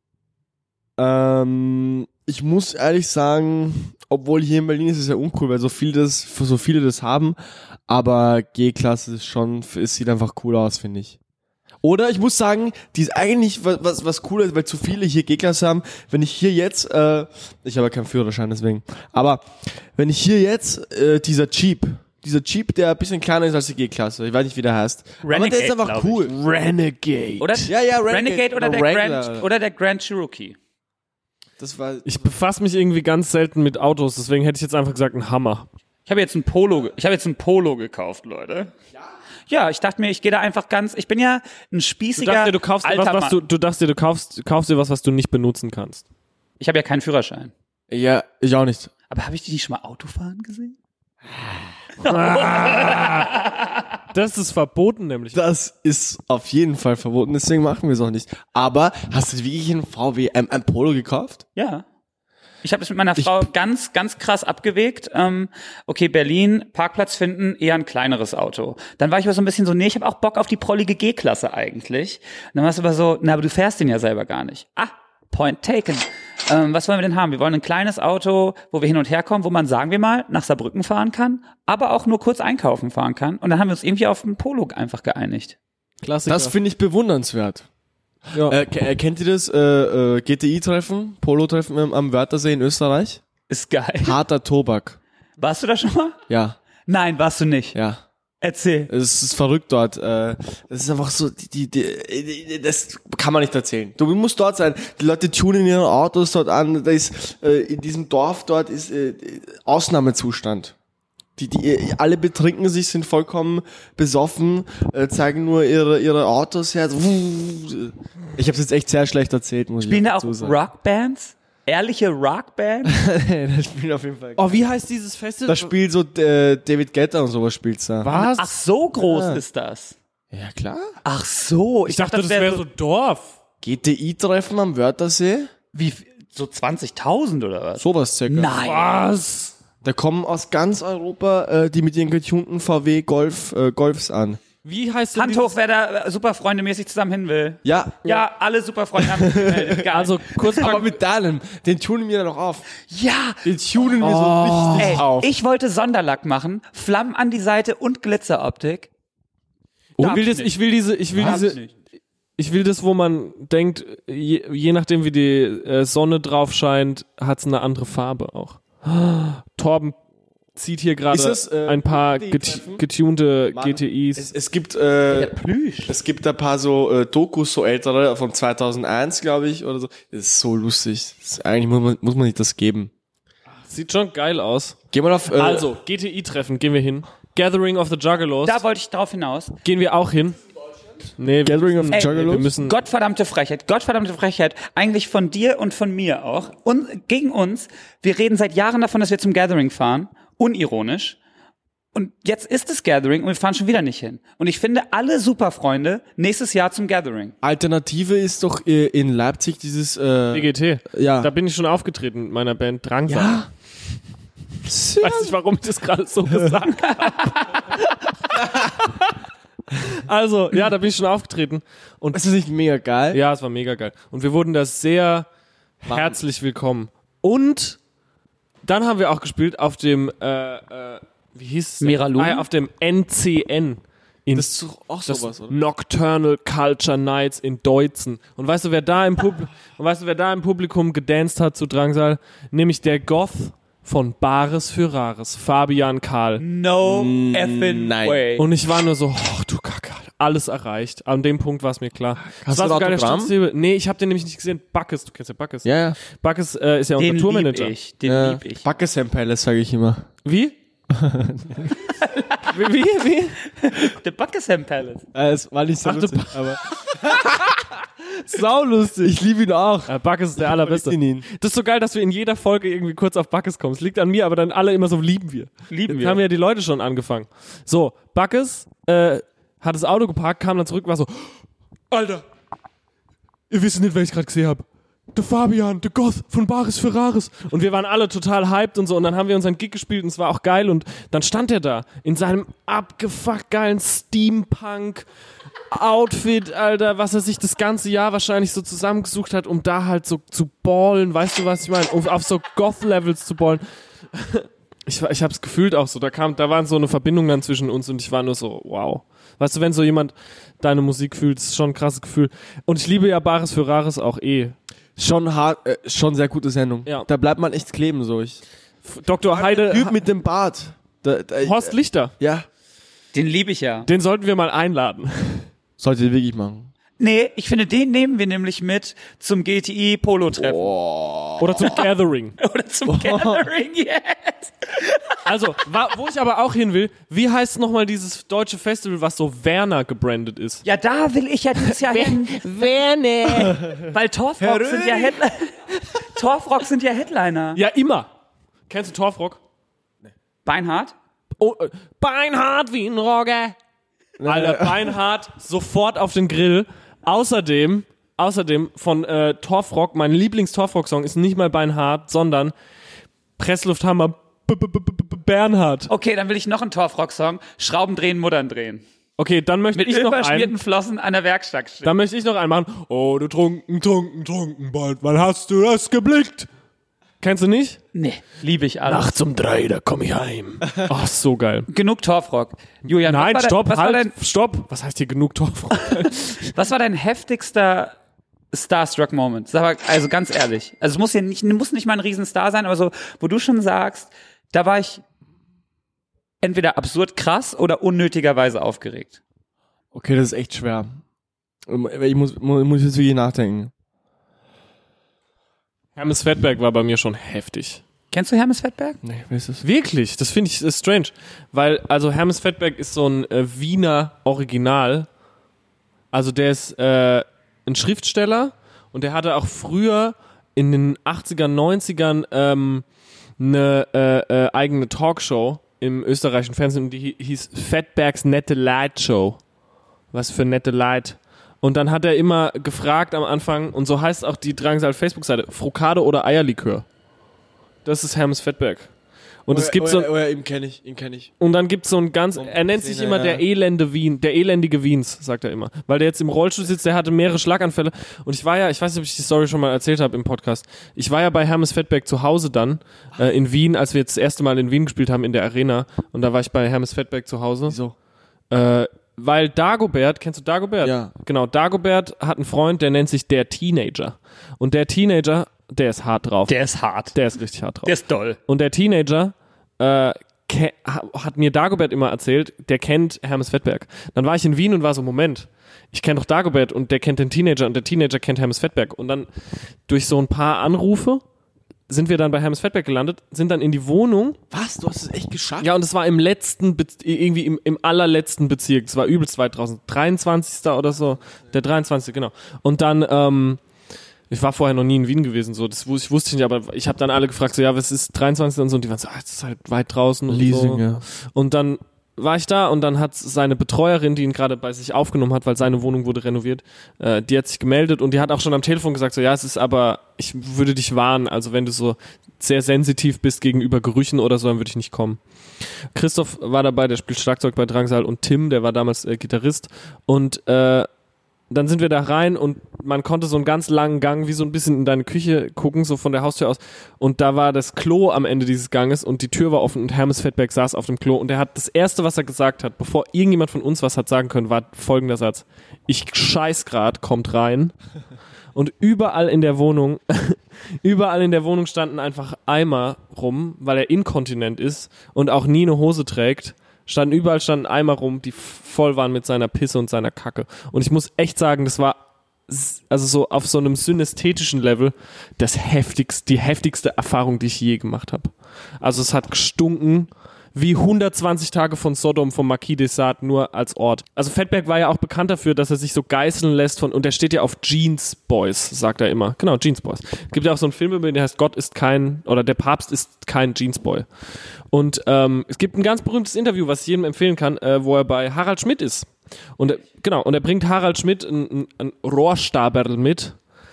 S2: Ähm, ich muss ehrlich sagen, obwohl hier in Berlin ist es ja uncool, weil so viele das, so viele das haben, aber G-Klasse ist schon, es sieht einfach cool aus, finde ich. Oder ich muss sagen, die ist eigentlich was, was, was cool ist, weil zu viele hier G-Klasse haben. Wenn ich hier jetzt, äh, ich habe ja keinen Führerschein deswegen, aber wenn ich hier jetzt, äh, dieser Jeep, dieser Jeep, der ein bisschen kleiner ist als die G-Klasse, ich weiß nicht, wie der heißt, aber der
S3: Renegade,
S2: ist einfach
S3: glaub ich.
S2: cool.
S1: Renegade.
S3: Oder,
S2: Ja, ja, Renegade,
S3: Renegade oder, der
S2: Wrangler.
S3: Grand, oder der Grand Cherokee.
S2: Das war,
S1: Ich befasse mich irgendwie ganz selten mit Autos, deswegen hätte ich jetzt einfach gesagt, ein Hammer.
S3: Ich habe jetzt ein Polo, ge- ich habe jetzt ein Polo gekauft, Leute. Ja. Ja, ich dachte mir, ich gehe da einfach ganz, ich bin ja ein
S1: Du
S3: spießiger
S1: dachtest dir, du kaufst dir
S3: alter
S1: was, was
S3: Mann.
S1: du, du dachtest dir, du kaufst, kaufst dir was, was du nicht benutzen kannst.
S3: Ich habe ja keinen Führerschein.
S2: ja, ich auch nicht.
S3: Aber habe ich die nicht schon mal Autofahren gesehen?
S1: Das ist verboten nämlich.
S2: Das ist auf jeden Fall verboten, deswegen machen wir es auch nicht. Aber hast du wirklich einen V W, ähm, ein Polo gekauft?
S3: Ja. Ich habe das mit meiner Frau ganz, ganz krass abgewegt. Ähm, okay, Berlin, Parkplatz finden, eher ein kleineres Auto. Dann war ich aber so ein bisschen so, nee, ich habe auch Bock auf die prollige G-Klasse eigentlich. Und dann war es aber so, na, aber du fährst den ja selber gar nicht. Ah, point taken. Ähm, was wollen wir denn haben? Wir wollen ein kleines Auto, wo wir hin und her kommen, wo man, sagen wir mal, nach Saarbrücken fahren kann, aber auch nur kurz einkaufen fahren kann. Und dann haben wir uns irgendwie auf ein Polo einfach geeinigt.
S1: Klassiker.
S2: Das finde ich bewundernswert.
S1: ja.
S2: Äh, ke- äh, kennt ihr das äh, äh, G T I-Treffen, Polo-Treffen ähm, am Wörthersee in Österreich?
S3: Ist geil.
S2: Harter Tobak.
S3: Warst du da schon mal?
S2: Ja,
S3: Nein, warst du nicht.
S2: ja.
S3: Erzähl.
S2: Es ist verrückt dort. äh, Das ist einfach so, die, die, die, das kann man nicht erzählen. Du musst dort sein. Die Leute tunen ihre Autos dort an. Da ist, äh, in diesem Dorf dort ist äh, Ausnahmezustand. Die, die, alle betrinken sich, sind vollkommen besoffen, äh, zeigen nur ihre, ihre Autos her. Ich habe es jetzt echt sehr schlecht erzählt, muss
S3: Spielen
S2: ich
S3: da auch
S2: dazu sagen.
S3: Rockbands? Ehrliche Rockbands?
S2: Das spielt auf jeden Fall.
S1: Oh, wie heißt dieses Festival?
S2: Da spielt so äh, David Guetta und sowas spielt's da.
S1: Was?
S3: Ach, so groß
S2: Ja.
S3: ist das.
S2: Ja, klar.
S3: Ach so.
S1: ich dachte, das wäre so Dorf.
S2: G T I-Treffen am Wörthersee?
S3: Wie, so zwanzigtausend oder was?
S2: Sowas circa.
S3: Nein.
S1: Was?
S2: Da kommen aus ganz Europa äh, die mit ihren getunten V W Golf, äh, Golfs an.
S1: Wie heißt denn
S3: Hand
S1: dieses-
S3: hoch, wer da äh, Superfreunde-mäßig zusammen hin will.
S2: Ja.
S3: Ja, alle Superfreunde haben sich gemeldet. Geil.
S1: Also kurz
S2: Aber
S1: mal,
S2: mit deinem, den tunen wir dann noch auf.
S3: ja.
S2: Den tunen wir so richtig
S3: Ey,
S2: auf.
S3: ich wollte Sonderlack machen, Flammen an die Seite und Glitzeroptik.
S1: ich
S3: Darf
S1: will
S3: ich
S1: das,
S3: nicht.
S1: ich will diese, ich will
S3: Darf ich
S1: diese,
S3: nicht.
S1: ich will das, wo man denkt, je, je nachdem wie die äh, Sonne drauf scheint, hat's eine andere Farbe auch. Torben zieht hier gerade
S2: Ist das, äh,
S1: ein paar
S2: G T I-Treffen?
S1: get, getunte
S2: Mann,
S1: G T Is.
S2: Es, es gibt äh,
S3: Plüsch.
S2: es gibt ein paar so äh, Dokus, so ältere, von zweitausendeins, glaube ich, oder so. Das ist so lustig. Das ist, eigentlich muss man, muss man nicht das geben.
S1: Sieht schon geil aus.
S2: Geh mal auf... Äh,
S1: Also, G T I-Treffen, gehen wir hin. Gathering of the Juggalos,
S3: Da wollte ich drauf hinaus.
S1: gehen wir auch hin. Nee,
S2: Gathering of the
S3: Ey,
S2: Juggalos?
S1: wir müssen...
S3: Gottverdammte Frechheit, Gottverdammte Frechheit, eigentlich von dir und von mir auch. Und gegen uns, wir reden seit Jahren davon, dass wir zum Gathering fahren, unironisch. Und jetzt ist es Gathering und wir fahren schon wieder nicht hin. Und ich finde, alle Superfreunde nächstes Jahr zum Gathering.
S2: Alternative ist doch äh, in Leipzig dieses... Äh,
S1: B G T.
S2: Ja.
S1: Da bin ich schon aufgetreten mit meiner Band Drangsal.
S2: Ja.
S1: Ich weiß nicht, warum ich das gerade so gesagt habe. Also, ja, da bin ich schon aufgetreten. Und
S2: Ist das nicht mega geil?
S1: ja, es war mega geil. Und wir wurden da sehr herzlich willkommen. Und dann haben wir auch gespielt auf dem, äh, äh, wie hieß es? denn?
S3: Miralun?
S1: Ah, ja, auf dem N C N. In
S2: Das ist doch auch
S1: das
S2: sowas, oder?
S1: Nocturnal Culture Nights in Deutzen. Und weißt du, wer da im Publikum, und weißt du, wer da im Publikum gedanced hat zu Drangsal? Nämlich der Goth von Bares für Rares, Fabian Karl.
S3: No effing
S2: nein.
S3: way.
S1: Und ich war nur so, oh du Kacke, alles erreicht. An dem Punkt war es mir klar.
S2: Hast
S1: das
S2: du
S1: war
S2: ein
S1: sogar der
S2: Autogramm?
S1: Stützsäbel. Nee, ich habe den nämlich nicht gesehen. Backes, du kennst ja Backes.
S2: Ja, ja.
S1: Backes äh, ist ja unser
S3: Den lieb
S1: Tourmanager.
S3: ich, den
S2: ja.
S3: lieb ich.
S2: Buckingham Palace, sage ich immer.
S1: Wie? wie? Wie? Wie?
S3: The Buckingham Palace.
S2: Äh, es war nicht so
S1: Ach, du
S2: lustig, aber... Saulustig. Ich liebe ihn auch.
S1: Ja, Backes ist der allerbeste.
S2: Ich ihn.
S1: Das ist so geil, dass wir in jeder Folge irgendwie kurz auf Backes kommen. Es liegt an mir, aber dann alle immer so lieben wir.
S3: Lieben
S1: Jetzt
S3: wir.
S1: haben ja die Leute schon angefangen. So, Backes äh, hat das Auto geparkt, kam dann zurück, war so, Alter, ihr wisst nicht, wer ich gerade gesehen habe. Der Fabian, der Goth von Bares für Rares. Und wir waren alle total hyped und so. Und dann haben wir unseren Gig gespielt und es war auch geil. Und dann stand er da in seinem abgefuckt geilen Steampunk-Outfit, Alter, was er sich das ganze Jahr wahrscheinlich so zusammengesucht hat, um da halt so zu ballen. Weißt du, was ich meine? Um auf so Goth-Levels zu ballen. Ich, war- ich hab's gefühlt auch so. Da kam, da war so eine Verbindung dann zwischen uns und ich war nur so, wow. Weißt du, wenn so jemand deine Musik fühlt, ist schon ein krasses Gefühl. Und ich liebe ja Bares für Rares auch eh.
S2: Schon hart, äh, schon sehr gute Sendung.
S1: Ja.
S2: Da bleibt man echt kleben, so. Ich,
S1: Doktor Heide,
S2: Typ mit dem Bart. Da, da,
S1: Horst Lichter,
S2: Ja.
S3: Den liebe ich ja.
S1: den sollten wir mal einladen.
S2: Solltet ihr wirklich machen.
S3: Nee, ich finde, den nehmen wir nämlich mit zum G T I-Polo-Treffen.
S1: Oder zum Gathering.
S3: Oder zum Gathering, yes.
S1: Also, wa- wo ich aber auch hin will, wie heißt nochmal dieses deutsche Festival, was so Werner gebrandet ist?
S3: Ja, da will ich ja dieses Jahr hin.
S1: Werner.
S3: Weil Torfrock sind ja Headliner. Torfrock sind ja Headliner.
S1: Ja, immer. Kennst du Torfrock?
S3: Beinhard?
S1: Oh, äh, Beinhard wie ein Rogge. Alter, Beinhard sofort auf den Grill. Außerdem, außerdem von äh, Torfrock, mein Lieblings-Torfrock-Song ist nicht mal Beinhard, sondern Presslufthammer B -B -B -B Bernhard.
S3: Okay, dann will ich noch einen Torfrock-Song. Schrauben drehen, Muttern drehen.
S1: Okay, dann möchte
S3: Mit
S1: ich noch
S3: überschmierten
S1: einen.
S3: Flossen an der Werkstatt stehen.
S1: Dann möchte ich noch einen machen. Oh, du trunken, trunken, trunken, bald, wann hast du das geblickt? Kennst du nicht?
S3: Nee, liebe ich alles.
S1: Nachts um drei, da komm ich heim. Ach, so geil.
S3: Genug Torfrock. Julian,
S1: Nein,
S3: was war
S1: stopp,
S3: dein, was,
S1: halt,
S3: war dein,
S1: stopp. Was heißt hier genug Torfrock?
S3: was war dein heftigster Starstruck Moment. Sag mal, also ganz ehrlich. Also es muss ja nicht, muss nicht mal ein Riesenstar sein, aber so, wo du schon sagst, da war ich entweder absurd krass oder unnötigerweise aufgeregt.
S2: Okay, das ist echt schwer. Ich muss, muss jetzt wirklich nachdenken.
S1: Hermes Fettberg war bei mir schon heftig.
S3: Kennst du Hermes Fettberg?
S2: Nee, wer ist das?
S1: Wirklich, das finde ich ist strange. Weil, also Hermes Fettberg ist so ein äh, Wiener Original. Also der ist äh, ein Schriftsteller und der hatte auch früher in den achtzigern, neunzigern ähm, eine äh, äh, eigene Talkshow im österreichischen Fernsehen, die hieß Fettbergs Nette Leid Show. Was für nette Leid. Und dann hat er immer gefragt am Anfang, und so heißt auch die Drangsal Facebook-Seite, Frukade oder Eierlikör. Das ist Hermes Fettberg. Und
S2: oh,
S1: es gibt
S2: oh,
S1: so,
S2: oh, oh, ihn kenne ich, ihn kenne ich.
S1: und dann gibt's so ein ganz, er nennt sich immer der elende Wien, der elendige Wiens, sagt er immer. Weil der jetzt im Rollstuhl sitzt, der hatte mehrere Schlaganfälle. Und ich war ja, ich weiß nicht, ob ich die Story schon mal erzählt habe im Podcast. Ich war ja bei Hermes Fettberg zu Hause dann, äh, in Wien, als wir jetzt das erste Mal in Wien gespielt haben, in der Arena. Und da war ich bei Hermes Fettberg zu Hause.
S2: Wieso?
S1: Äh, weil Dagobert, kennst du Dagobert?
S2: Ja.
S1: Genau, Dagobert hat einen Freund, der nennt sich der Teenager. Und der Teenager, der ist hart drauf.
S3: Der ist hart.
S1: Der ist richtig hart drauf.
S3: Der ist doll.
S1: Und der Teenager äh, ke- hat mir Dagobert immer erzählt, der kennt Hermes Fettberg. Dann war ich in Wien und war so, Moment, ich kenne doch Dagobert und der kennt den Teenager und der Teenager kennt Hermes Fettberg. Und dann durch so ein paar Anrufe sind wir dann bei Hermes Fettberg gelandet, sind dann in die Wohnung.
S2: Was? Du hast es echt geschafft?
S1: Ja, und es war im letzten, Be- irgendwie im, im allerletzten Bezirk. Es war übelst weit draußen. dreiundzwanzigster oder so. Der dreiundzwanzigste genau. Und dann, ähm, ich war vorher noch nie in Wien gewesen, so. Das wusste ich, wusste ich nicht, aber ich habe dann alle gefragt, so, ja, was ist dreiundzwanzigster und so. Und die waren so, ah, das ist halt weit draußen. Und
S2: Leasing,
S1: so.
S2: ja.
S1: Und dann war ich da und dann hat seine Betreuerin, die ihn gerade bei sich aufgenommen hat, weil seine Wohnung wurde renoviert, äh, die hat sich gemeldet und die hat auch schon am Telefon gesagt, so ja, es ist aber, ich würde dich warnen, also wenn du so sehr sensitiv bist gegenüber Gerüchen oder so, dann würde ich nicht kommen. Christoph war dabei, der spielt Schlagzeug bei Drangsal, und Tim, der war damals äh, Gitarrist, und äh, dann sind wir da rein und man konnte so einen ganz langen Gang wie so ein bisschen in deine Küche gucken, so von der Haustür aus. Und da war das Klo am Ende dieses Ganges und die Tür war offen und Hermes Fettberg saß auf dem Klo. Und er hat das Erste, was er gesagt hat, bevor irgendjemand von uns was hat sagen können, war folgender Satz. Ich scheiß grad, kommt rein. Und überall in der Wohnung, überall in der Wohnung standen einfach Eimer rum, weil er inkontinent ist und auch nie eine Hose trägt. Standen überall standen Eimer rum, die voll waren mit seiner Pisse und seiner Kacke. Und ich muss echt sagen, das war also so auf so einem synästhetischen Level das heftigste, die heftigste Erfahrung, die ich je gemacht habe. Also es hat gestunken wie hundertzwanzig Tage von Sodom vom Marquis de Sade, nur als Ort. Also Fettberg war ja auch bekannt dafür, dass er sich so geißeln lässt von, und er steht ja auf Jeans Boys, sagt er immer. Genau, Jeans Boys. Es gibt ja auch so einen Film über ihn, der heißt Gott ist kein, oder der Papst ist kein Jeans Boy. Und ähm, es gibt ein ganz berühmtes Interview, was ich jedem empfehlen kann, äh, wo er bei Harald Schmidt ist. Und äh, genau, und er bringt Harald Schmidt ein, ein, ein Rohrstaberl mit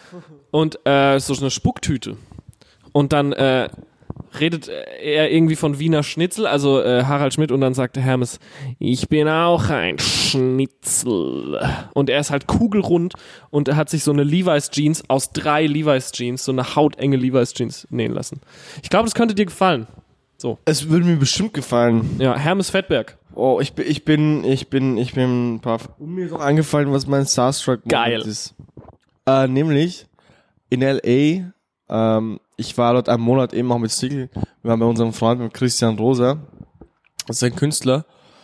S1: und äh, so eine Spucktüte. Und dann äh, redet er irgendwie von Wiener Schnitzel, also äh, Harald Schmidt, und dann sagt Hermes, ich bin auch ein Schnitzel. Und er ist halt kugelrund und er hat sich so eine Levi's Jeans aus drei Levi's Jeans, so eine hautenge Levi's Jeans nähen lassen. Ich glaube, das könnte dir gefallen. So.
S2: Es würde mir bestimmt gefallen.
S1: Ja, Hermes Fettberg.
S2: Oh, ich bin, ich bin, ich bin, ich bin ein paar. Und mir ist auch eingefallen, was mein Starstruck
S1: Geil.
S2: ist. Äh, nämlich in L A. Ähm, ich war dort einen Monat eben auch mit Stigl. Wir waren bei unserem Freund, mit Christian Rosa. Das ist ein Künstler.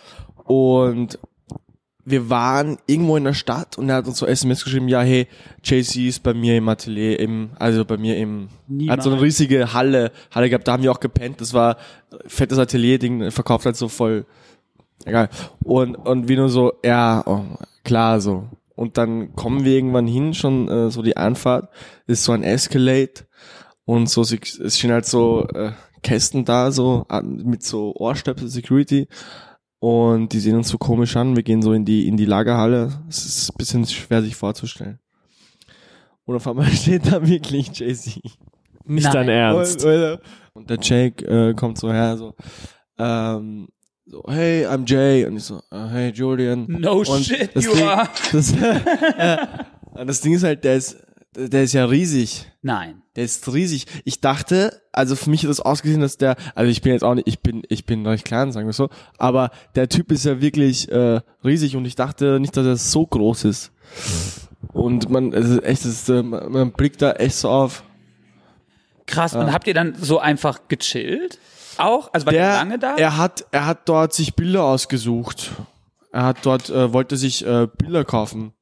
S2: Und wir waren irgendwo in der Stadt und er hat uns so S M S geschrieben, ja, hey, Jay-Z ist bei mir im Atelier, im, also bei mir im,
S3: Niemals.
S2: hat so eine riesige Halle, Halle gehabt, da haben wir auch gepennt, das war fettes Atelier-Ding, verkauft halt so voll, egal. Und, und wie nur so, ja, oh, klar, so. Und dann kommen wir irgendwann hin, schon äh, so die Anfahrt, ist so ein Escalade und so, es stehen halt so äh, Kästen da, so mit so Ohrstöpsel Security. Und die sehen uns so komisch an. Wir gehen so in die in die Lagerhalle. Es ist ein bisschen schwer, sich vorzustellen. Und auf einmal steht da wirklich Jay-Z.
S1: Nicht
S3: Nein.
S1: dein Ernst.
S2: Und der Jake äh, kommt so her, so, ähm, so, hey, I'm Jay. Und ich so, uh, hey, Julian.
S3: No
S2: und
S3: shit,
S2: das
S3: you
S2: Ding,
S3: are.
S2: Das, äh, das Ding ist halt, der ist, der ist ja riesig.
S3: Nein.
S2: Der ist riesig. Ich dachte, also für mich hat das ausgesehen, dass der, also ich bin jetzt auch nicht, ich bin, ich bin recht klein, sagen wir so, aber der Typ ist ja wirklich äh, riesig und ich dachte nicht, dass er so groß ist. Und man, es ist echt, es ist, äh, man, man blickt da echt so auf.
S3: Krass, und habt ihr dann so einfach gechillt? Auch? Also war der lange da?
S2: Er hat, er hat dort sich Bilder ausgesucht. Er hat dort, äh, wollte sich äh, Bilder kaufen.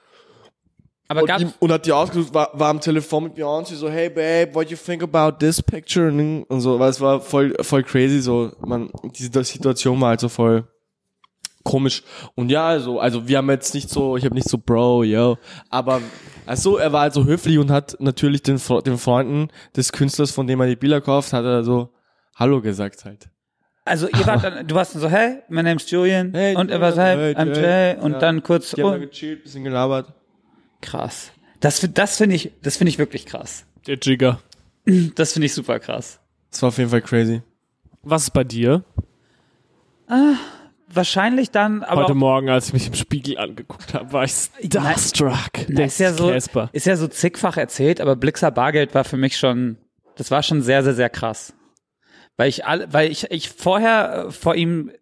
S3: Aber
S2: und,
S3: gab's,
S2: ihm, und hat die ausgesucht, war, war am Telefon mit Beyoncé so, hey babe, what do you think about this picture? Und so, weil es war voll, voll crazy, so, man, diese Situation war halt so voll komisch. Und ja, also, also wir haben jetzt nicht so, ich habe nicht so, Bro, yo, aber, also er war halt so höflich und hat natürlich den, den Freunden des Künstlers, von dem er die Bilder kauft, hat er so Hallo gesagt halt.
S3: also ihr wart dann, du warst dann so, hey, my name's Julian,
S2: Hey,
S3: und er war so, hey,
S2: hey,
S3: I'm
S2: Jay.
S3: Jay, und
S2: Ja.
S3: dann kurz,
S2: Die haben
S3: oh,
S2: da gechillt, bisschen gelabert.
S3: krass. Das, das finde ich, das finde ich wirklich krass.
S1: Der Jigger.
S3: Das finde ich super krass.
S2: Das war auf jeden Fall crazy.
S1: Was ist bei dir?
S3: Wahrscheinlich dann, aber
S1: Heute
S3: auch,
S1: Morgen, als ich mich im Spiegel angeguckt habe, war ich starstruck.
S3: na, ist ja so,
S1: Casper.
S3: ist ja so zigfach erzählt, aber Blixer Bargeld war für mich schon, das war schon sehr, sehr, sehr krass. Weil ich all, weil ich, ich vorher äh, vor ihm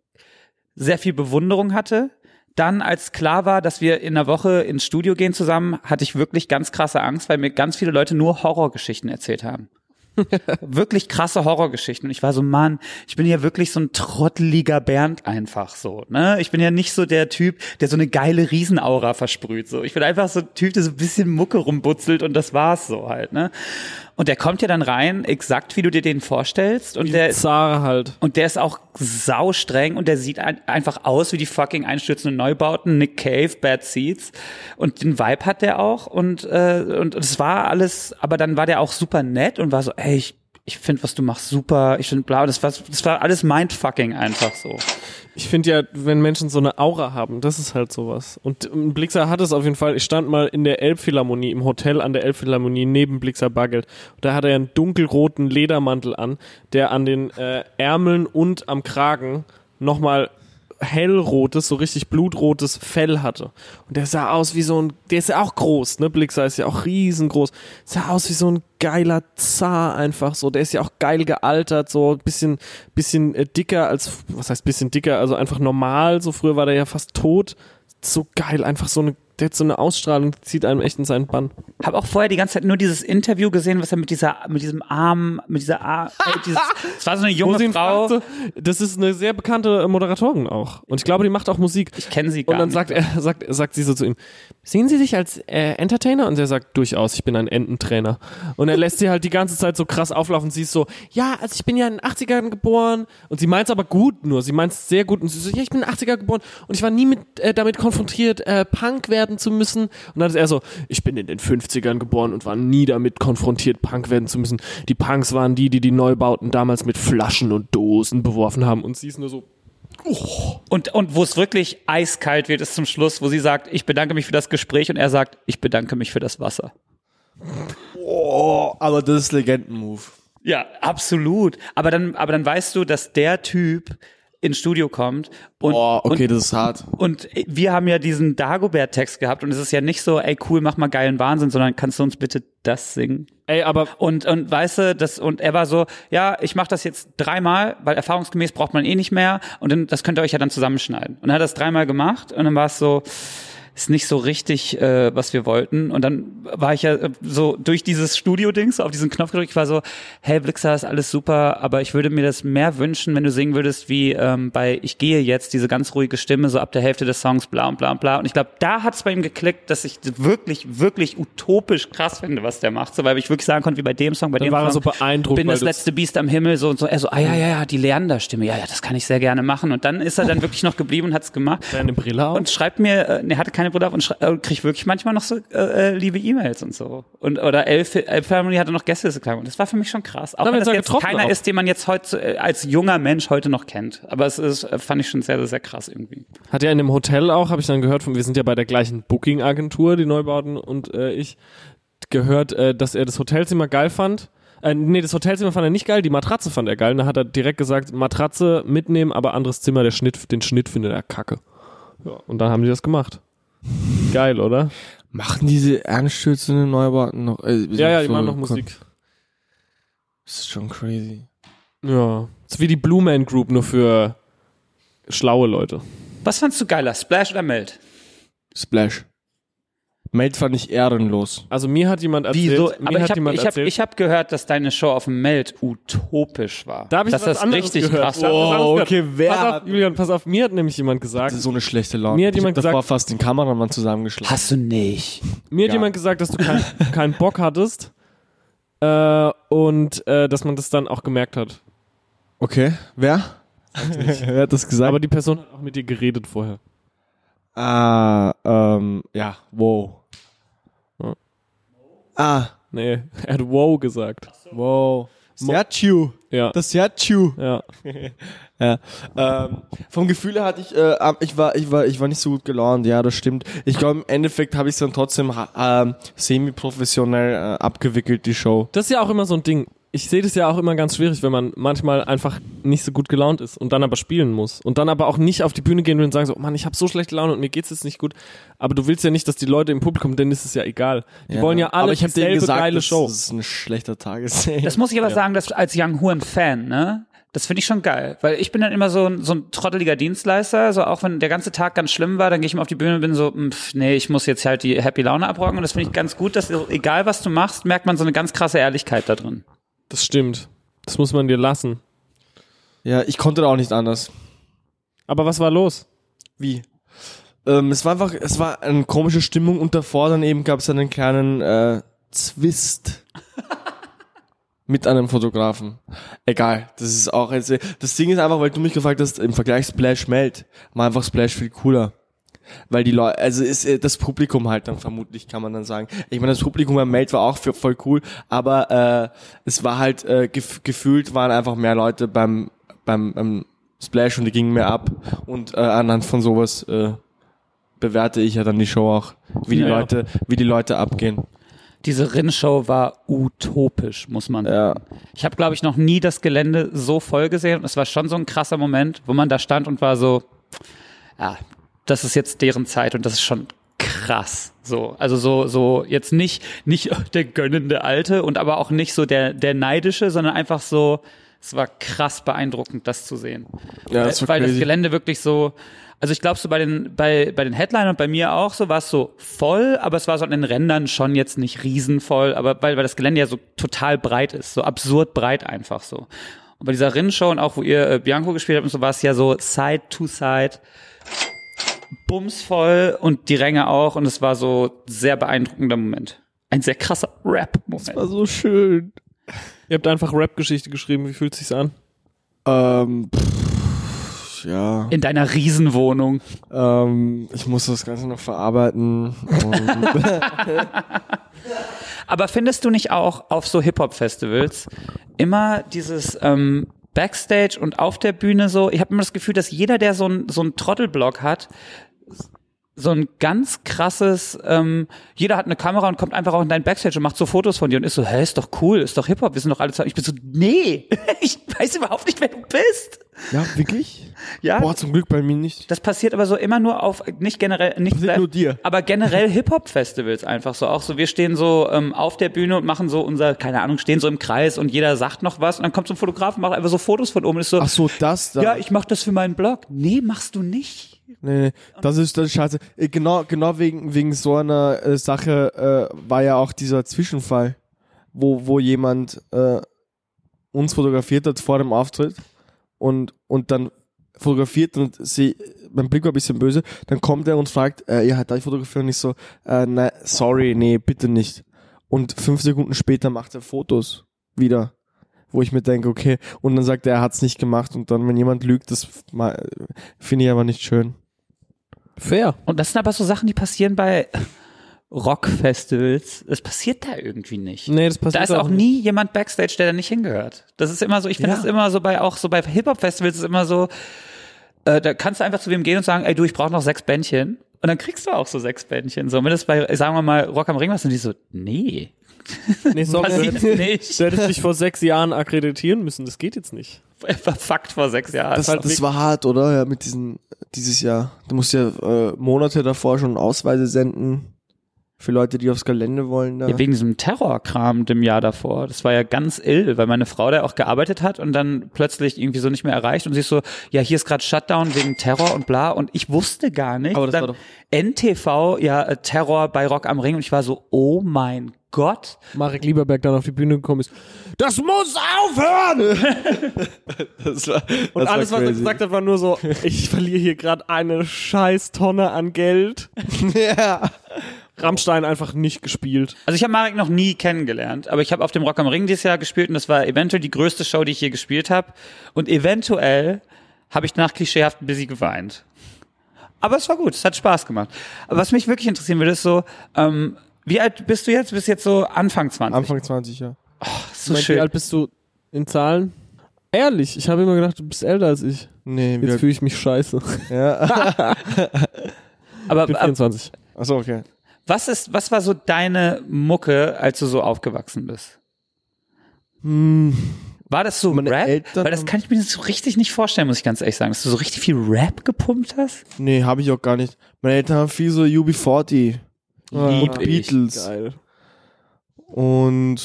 S3: sehr viel Bewunderung hatte. Dann, als klar war, dass wir in einer Woche ins Studio gehen zusammen, hatte ich wirklich ganz krasse Angst, weil mir ganz viele Leute nur Horrorgeschichten erzählt haben. Wirklich krasse Horrorgeschichten. Und ich war so, Mann, ich bin ja wirklich so ein trotteliger Bernd einfach so, ne? Ich bin ja nicht so der Typ, der so eine geile Riesenaura versprüht, so. Ich bin einfach so ein Typ, der so ein bisschen Mucke rumbutzelt und das war's so halt, ne? Und der kommt ja dann rein, exakt wie du dir den vorstellst, und der ist,
S1: Zara halt.
S3: und der ist auch saustreng und der sieht ein, einfach aus wie die fucking einstürzenden Neubauten, Nick Cave, Bad Seeds, und den Vibe hat der auch, und äh, und es war alles, aber dann war der auch super nett und war so, ey, ich ich finde, was du machst, super, ich finde blau, das war das war alles Mindfucking einfach so.
S1: Ich finde ja, wenn Menschen so eine Aura haben, das ist halt sowas. Und ähm, Blixer hat es auf jeden Fall. Ich stand mal in der Elbphilharmonie, im Hotel an der Elbphilharmonie neben Blixer Bargeld. Und da hat er ja einen dunkelroten Ledermantel an, der an den äh, Ärmeln und am Kragen nochmal hellrotes, so richtig blutrotes Fell hatte. Und der sah aus wie so ein, der ist ja auch groß, ne? Blixer ist ja auch riesengroß. Sah aus wie so ein geiler Zar einfach so. Der ist ja auch geil gealtert, so ein bisschen, bisschen äh, dicker als, was heißt bisschen dicker, also einfach normal. So früher war der ja fast tot. So geil, einfach so eine, der hat so eine Ausstrahlung, die zieht einem echt in seinen Bann.
S3: Hab auch vorher die ganze Zeit nur dieses Interview gesehen, was er mit dieser, mit diesem Arm, mit dieser Arm, äh, dieses, es war so eine
S1: Wo
S3: junge
S1: sie ihn
S3: Frau.
S1: fragte, das ist eine sehr bekannte Moderatorin auch. Und ich glaube, die macht auch Musik.
S3: Ich kenne sie gar
S1: Und dann
S3: nicht.
S1: sagt er, sagt, sagt sie so zu ihm, sehen Sie sich als äh, Entertainer? Und er sagt, durchaus, ich bin ein Ententrainer. Und er lässt sie halt die ganze Zeit so krass auflaufen. Sie ist so, ja, also ich bin ja in den achtzigern geboren. Und sie meint es aber gut nur. Sie meint es sehr gut. Und sie so, ja, ich bin in den achtziger geboren. Und ich war nie mit äh, damit konfrontiert, äh, Punk werden zu müssen. Und dann ist er so, ich bin in den fünfzigern geboren und war nie damit konfrontiert, Punk werden zu müssen. Die Punks waren die, die die Neubauten damals mit Flaschen und Dosen beworfen haben. Und sie ist nur so, oh.
S3: Und, und wo es wirklich eiskalt wird, ist zum Schluss, wo sie sagt, ich bedanke mich für das Gespräch, und er sagt, ich bedanke mich für das Wasser.
S2: Oh, aber das ist Legendenmove.
S3: Ja, absolut. Aber dann, aber dann weißt du, dass der Typ ins Studio kommt und,
S2: Oh, okay,
S3: und,
S2: das ist hart.
S3: und wir haben ja diesen Dagobert-Text gehabt, und es ist ja nicht so, ey cool, mach mal geilen Wahnsinn, sondern kannst du uns bitte das singen?
S1: Ey, aber
S3: Und, und weißt du, das, und er war so, ja, ich mache das jetzt dreimal, weil erfahrungsgemäß braucht man eh nicht mehr, und dann, das könnt ihr euch ja dann zusammenschneiden. Und er hat das dreimal gemacht, und dann war es so, ist nicht so richtig, äh, was wir wollten. Und dann war ich ja äh, so durch dieses Studio-Dings so auf diesen Knopf gedrückt. Ich war so, hey Blixer, ist alles super, aber ich würde mir das mehr wünschen, wenn du singen würdest wie ähm, bei Ich gehe jetzt, diese ganz ruhige Stimme, so ab der Hälfte des Songs, bla und bla und bla. Und ich glaube, da hat es bei ihm geklickt, dass ich wirklich, wirklich utopisch krass finde, was der macht. So, weil ich wirklich sagen konnte, wie bei dem Song, bei
S1: dann
S3: dem
S1: war er
S3: Song,
S1: so beeindruckt.
S3: bin
S1: weil
S3: das
S1: du-
S3: letzte Biest am Himmel, so und so. Er so, ah ja, ja, ja, die Leander-Stimme, ja, ja, das kann ich sehr gerne machen. Und dann ist er dann wirklich noch geblieben und hat's gemacht.
S1: Hat er eine Brille auf?
S3: Und schreibt mir, äh, er hatte keine Brille auf, und schrei- äh, kriegt wirklich manchmal noch so äh, äh, liebe E-Mails und so. Und oder Elf Elf Family hatte noch Gäste und das war für mich schon krass. Auch
S1: Da haben
S3: wenn
S1: wir
S3: das
S1: uns ja
S3: jetzt
S1: getroffen
S3: keiner
S1: auch.
S3: ist, den man jetzt heute äh, als junger Mensch heute noch kennt. Aber es ist, äh, fand ich schon sehr, sehr, sehr krass irgendwie.
S1: Hat ja in dem Hotel auch, habe ich dann gehört, von, wir sind ja bei der gleichen Booking-Agentur, die Neubauten und äh, ich, gehört, äh, dass er das Hotelzimmer geil fand. Äh, nee, das Hotelzimmer fand er nicht geil, die Matratze fand er geil. Da hat er direkt gesagt, Matratze mitnehmen, aber anderes Zimmer, der Schnitt, den Schnitt findet er kacke. Ja, und dann haben die das gemacht. Geil, oder?
S2: Machen diese einstürzenden Neubauten noch? Äh,
S1: Ja, ja, die
S2: so-
S1: machen noch Musik.
S2: Das ist schon crazy.
S1: Ja. Das ist wie die Blue Man Group, nur für schlaue Leute.
S3: Was fandst du geiler, Splash oder Melt?
S2: Splash. Meld fand ich ehrenlos.
S1: Also mir hat jemand erzählt,
S3: Wieso?
S1: mir
S3: Aber
S1: hat
S3: ich habe
S1: jemand
S3: ich hab,
S1: erzählt,
S3: ich hab gehört, dass deine Show auf dem Meld utopisch war.
S1: da habe ich
S3: dass
S1: was
S3: das
S1: anderes
S3: richtig
S1: gehört.
S3: krass
S1: Da hab ich was
S3: war.
S1: anderes
S2: Oh,
S1: gehört.
S2: okay, wer
S1: Pass
S2: hat-
S1: auf, Julian, pass auf, mir hat nämlich jemand gesagt,
S2: Das ist so eine schlechte Laune.
S1: Mir hat
S2: ich
S1: jemand
S2: hab davor
S1: gesagt-
S2: fast den Kameramann zusammengeschlagen.
S3: Hast du nicht.
S1: mir hat
S2: Ja.
S1: jemand gesagt, dass du keinen keinen Bock hattest äh, und äh, dass man das dann auch gemerkt hat.
S2: Okay, wer? Wer hat das gesagt?
S1: Aber die Person hat auch mit dir geredet vorher.
S2: ah, ähm, ja, wow.
S1: Ja.
S2: Ah,
S1: Nee, er hat wow gesagt.
S2: wow. Sergio.
S1: Ja,
S2: Das Sergio.
S1: ja.
S2: Ja. Ähm, vom Gefühl her hatte ich, äh, ich war, ich war, ich war nicht so gut gelaunt. Ja, das stimmt. Ich glaube, im Endeffekt habe ich es dann trotzdem ähm, semi-professionell äh, abgewickelt, die Show.
S1: Das ist ja auch immer so ein Ding. Ich sehe das ja auch immer ganz schwierig, wenn man manchmal einfach nicht so gut gelaunt ist und dann aber spielen muss. Und dann aber auch nicht auf die Bühne gehen will und sagen so, Mann, ich habe so schlechte Laune und mir geht's jetzt nicht gut. Aber du willst ja nicht, dass die Leute im Publikum, denen ist es ja egal. Die wollen ja alle
S2: aber ich habe denen
S1: dieselbe
S2: gesagt,
S1: geile
S2: das,
S1: Show.
S2: das ist ein schlechter Tag ist.
S3: Das muss ich aber sagen, dass als Young Huren-Fan, ne? Das finde ich schon geil, weil ich bin dann immer so ein, so ein trotteliger Dienstleister, so auch wenn der ganze Tag ganz schlimm war, dann gehe ich mal auf die Bühne und bin so, pff, nee, ich muss jetzt halt die Happy Laune abrocken und das finde ich ganz gut, dass egal was du machst, merkt man so eine ganz krasse Ehrlichkeit da drin.
S1: Das stimmt. Das muss man dir lassen.
S2: Ja, ich konnte da auch nicht anders.
S1: Aber was war los?
S2: Wie? Ähm, es war einfach, es war eine komische Stimmung und davor dann eben gab es einen kleinen äh, Zwist mit einem Fotografen. Egal, das ist auch jetzt, das Ding ist einfach, weil du mich gefragt hast, im Vergleich Splash Meld war einfach Splash viel cooler. Weil die Leute, also ist äh, das Publikum halt dann vermutlich, kann man dann sagen. Ich meine, das Publikum beim Meld war auch für, voll cool, aber äh, es war halt, äh, gef- gefühlt waren einfach mehr Leute beim, beim, beim Splash und die gingen mehr ab und äh, anhand von sowas äh, bewerte ich ja dann die Show auch, wie die
S1: Ja, ja.
S2: Leute, wie die Leute abgehen.
S3: Diese Rinnshow war utopisch, muss man sagen.
S2: Ja.
S3: Ich habe, glaube ich, noch nie das Gelände so voll gesehen und es war schon so ein krasser Moment, wo man da stand und war so, ja, das ist jetzt deren Zeit und das ist schon krass. So, also so, so jetzt nicht, nicht der gönnende Alte und aber auch nicht so der, der neidische, sondern einfach so, es war krass beeindruckend, das zu sehen.
S2: Ja,
S3: weil,
S2: das war
S3: weil das
S2: crazy.
S3: Gelände wirklich so, also ich glaube so bei den, bei, bei den Headlinern und bei mir auch so, war es so voll, aber es war so an den Rändern schon jetzt nicht riesenvoll, aber weil, weil das Gelände ja so total breit ist, so absurd breit einfach so. Und bei dieser Rinnenshow und auch, wo ihr äh, Bianco gespielt habt und so, war es ja so Side to Side, bumsvoll und die Ränge auch und es war so sehr beeindruckender Moment. Ein sehr krasser Rap-Moment.
S2: War so schön.
S1: Ihr habt einfach Rap-Geschichte geschrieben. Wie fühlt sich's an?
S2: Ähm, pff, ja.
S3: In deiner Riesenwohnung.
S2: Ähm, ich muss das Ganze noch verarbeiten. Und
S3: Aber findest du nicht auch auf so Hip-Hop-Festivals immer dieses ähm, Backstage und auf der Bühne so, ich habe immer das Gefühl, dass jeder, der so ein so ein Trottelblock hat, so ein ganz krasses, ähm, jeder hat eine Kamera und kommt einfach auch in deinen Backstage und macht so Fotos von dir und ist so, hä, ist doch cool, ist doch Hip-Hop, wir sind doch alle zusammen. Ich bin so, nee, ich weiß überhaupt nicht, wer du bist.
S2: ja, wirklich?
S3: Ja,
S2: Boah, zum Glück bei mir nicht.
S3: das passiert aber so immer nur auf, nicht generell, nicht
S2: Passiert nur dir.
S3: aber generell Hip-Hop-Festivals einfach so. Auch so, wir stehen so ähm, auf der Bühne und machen so unser, keine Ahnung, stehen so im Kreis und jeder sagt noch was und dann kommt so ein Fotograf und macht einfach so Fotos von oben und ist so,
S2: Ach so, das da.
S3: ja, ich mach das für meinen Blog. Nee, machst du nicht.
S2: Nee, nee, das ist das ist scheiße. Äh, Genau, genau wegen wegen so einer äh, Sache äh, war ja auch dieser Zwischenfall, wo wo jemand äh, uns fotografiert hat vor dem Auftritt und und dann fotografiert und sie, mein Blick war ein bisschen böse, dann kommt er und fragt, äh, ja, darf ich fotografieren? Und ich so, äh, nein, sorry, nee, bitte nicht. Und fünf Sekunden später macht er Fotos wieder, wo ich mir denke, okay, und dann sagt er, er hat's nicht gemacht und dann, wenn jemand lügt, das ma- finde ich aber nicht schön.
S1: Fair.
S3: Und das sind aber so Sachen, die passieren bei Rockfestivals. Das passiert da irgendwie nicht.
S1: Nee, das passiert
S3: Da ist auch
S1: nicht.
S3: nie jemand Backstage, der da nicht hingehört. Das ist immer so, ich finde
S2: Ja.
S3: das immer so bei, auch so bei Hip-Hop-Festivals ist immer so, äh, da kannst du einfach zu wem gehen und sagen, ey du, ich brauche noch sechs Bändchen. Und dann kriegst du auch so sechs Bändchen. So, wenn das bei, sagen wir mal, Rock am Ring war, sind die so, nee,
S1: Nee, sorry, du
S3: passiert
S1: hättest,
S3: nicht.
S1: du hättest dich vor sechs Jahren akkreditieren müssen. Das geht jetzt nicht.
S3: Verfuckt vor sechs Jahren.
S2: Das, das war hart, oder? Ja, mit diesen, dieses Jahr. Du musst ja äh, Monate davor schon Ausweise senden Für Leute, die aufs Gelände wollen. Da.
S3: Ja, wegen diesem Terrorkram dem Jahr davor. Das war ja ganz ill, weil meine Frau da auch gearbeitet hat und dann plötzlich irgendwie so nicht mehr erreicht und sie ist so, ja, hier ist gerade Shutdown wegen Terror und bla und ich wusste gar nicht.
S2: Aber das
S3: dann
S2: war doch
S3: N T V, ja, äh, Terror bei Rock am Ring und ich war so, oh mein Gott.
S1: Marek Lieberberg dann auf die Bühne gekommen ist. Das muss aufhören!
S2: das war, das
S1: Und
S2: war
S1: alles, was er
S2: crazy.
S1: gesagt hat, war nur so, ich verliere hier gerade eine scheiß Tonne an Geld.
S2: Ja.
S1: Rammstein einfach nicht gespielt.
S3: Also ich habe Marek noch nie kennengelernt, aber ich habe auf dem Rock am Ring dieses Jahr gespielt und das war eventuell die größte Show, die ich je gespielt habe. Und eventuell habe ich danach klischeehaft ein bisschen geweint. Aber es war gut, es hat Spaß gemacht. Aber was mich wirklich interessieren würde, ist so, ähm, wie alt bist du jetzt? Bist jetzt so Anfang zwanzig?
S2: Anfang zwanzig, ja.
S3: So
S1: Moment,
S3: schön.
S1: Wie alt bist du in Zahlen? Ehrlich, ich habe immer gedacht, du bist älter als ich.
S2: Nee,
S1: Jetzt
S2: wir,
S1: fühle ich mich scheiße.
S2: ja.
S3: Aber
S1: Ich bin
S3: ab,
S1: vierundzwanzig.
S2: Achso, okay.
S3: was ist, was war so deine Mucke, als du so aufgewachsen bist?
S2: Hm.
S3: War das so
S2: Meine
S3: Rap?
S2: Eltern
S3: Weil das
S2: haben-
S3: kann ich mir so richtig nicht vorstellen, muss ich ganz ehrlich sagen, dass du so richtig viel Rap gepumpt hast.
S2: Nee, habe ich auch gar nicht. Meine Eltern haben viel so U B vierzig
S3: Lieb
S2: und
S3: ich.
S2: Beatles.
S1: Geil.
S2: Und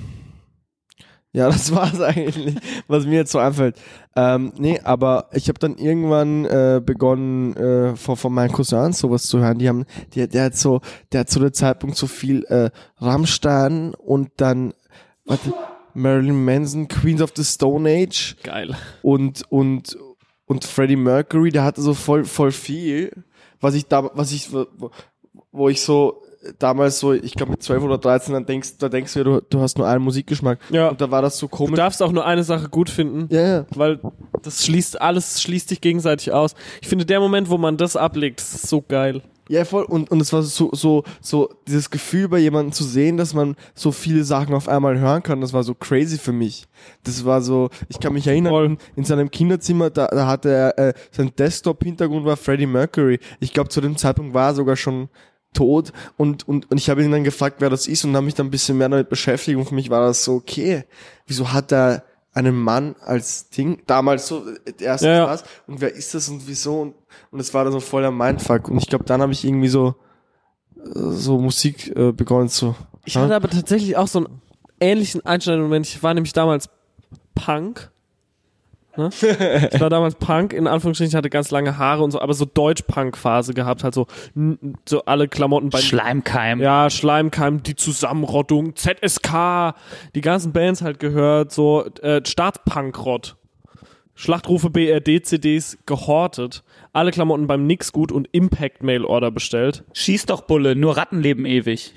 S2: ja, das war's eigentlich, was mir jetzt so einfällt. Ähm, nee, aber ich habe dann irgendwann äh, begonnen, äh, von, von meinen Cousins sowas zu hören. Die haben, die, der hat so, der hat zu der Zeitpunkt so viel äh, Rammstein und dann warte, Marilyn Manson, Queens of the Stone Age
S1: Geil.
S2: und und und Freddie Mercury. Der hatte so voll voll viel, was ich da, was ich wo, wo ich so damals so, ich glaube mit zwölf oder dreizehn, dann denkst, da denkst du ja, du, du hast nur einen Musikgeschmack.
S1: Ja.
S2: Und da war das so
S1: Du
S2: komisch.
S1: darfst auch nur eine Sache gut finden.
S2: Ja, ja.
S1: Weil das schließt, alles schließt sich gegenseitig aus. Ich finde, der Moment, wo man das ablegt, das ist so geil.
S2: Ja, voll. Und, und es war so, so, so, dieses Gefühl bei jemandem zu sehen, dass man so viele Sachen auf einmal hören kann, das war so crazy für mich. Das war so, ich kann mich erinnern,
S1: Voll.
S2: in seinem Kinderzimmer, da, da hatte er, äh, sein Desktop-Hintergrund war Freddie Mercury. Ich glaube, zu dem Zeitpunkt war er sogar schon tot und, und, und ich habe ihn dann gefragt, wer das ist und habe mich dann ein bisschen mehr damit beschäftigt und für mich war das so, okay, wieso hat er einen Mann als Ding, damals so, der erste
S1: Ja, ja.
S2: Spaß und wer ist das und wieso und, und es war dann so voll der Mindfuck und ich glaube, dann habe ich irgendwie so, äh, so Musik äh, begonnen zu.
S1: Ich hatte aber tatsächlich auch so einen ähnlichen Einstellungsmoment. Ich war nämlich damals Punk. Ne? Ich war damals Punk, in Anführungsstrichen, ich hatte ganz lange Haare und so, aber so Deutsch-Punk-Phase gehabt, halt so, n- so alle Klamotten bei
S3: Schleimkeim.
S1: Ja, Schleimkeim, die Zusammenrottung, Z S K, die ganzen Bands halt gehört, so äh, Staatspunkrott. Schlachtrufe B R D-C Ds gehortet, alle Klamotten beim Nix gut und Impact-Mail-Order bestellt.
S3: Schieß doch Bulle, nur Ratten leben ewig.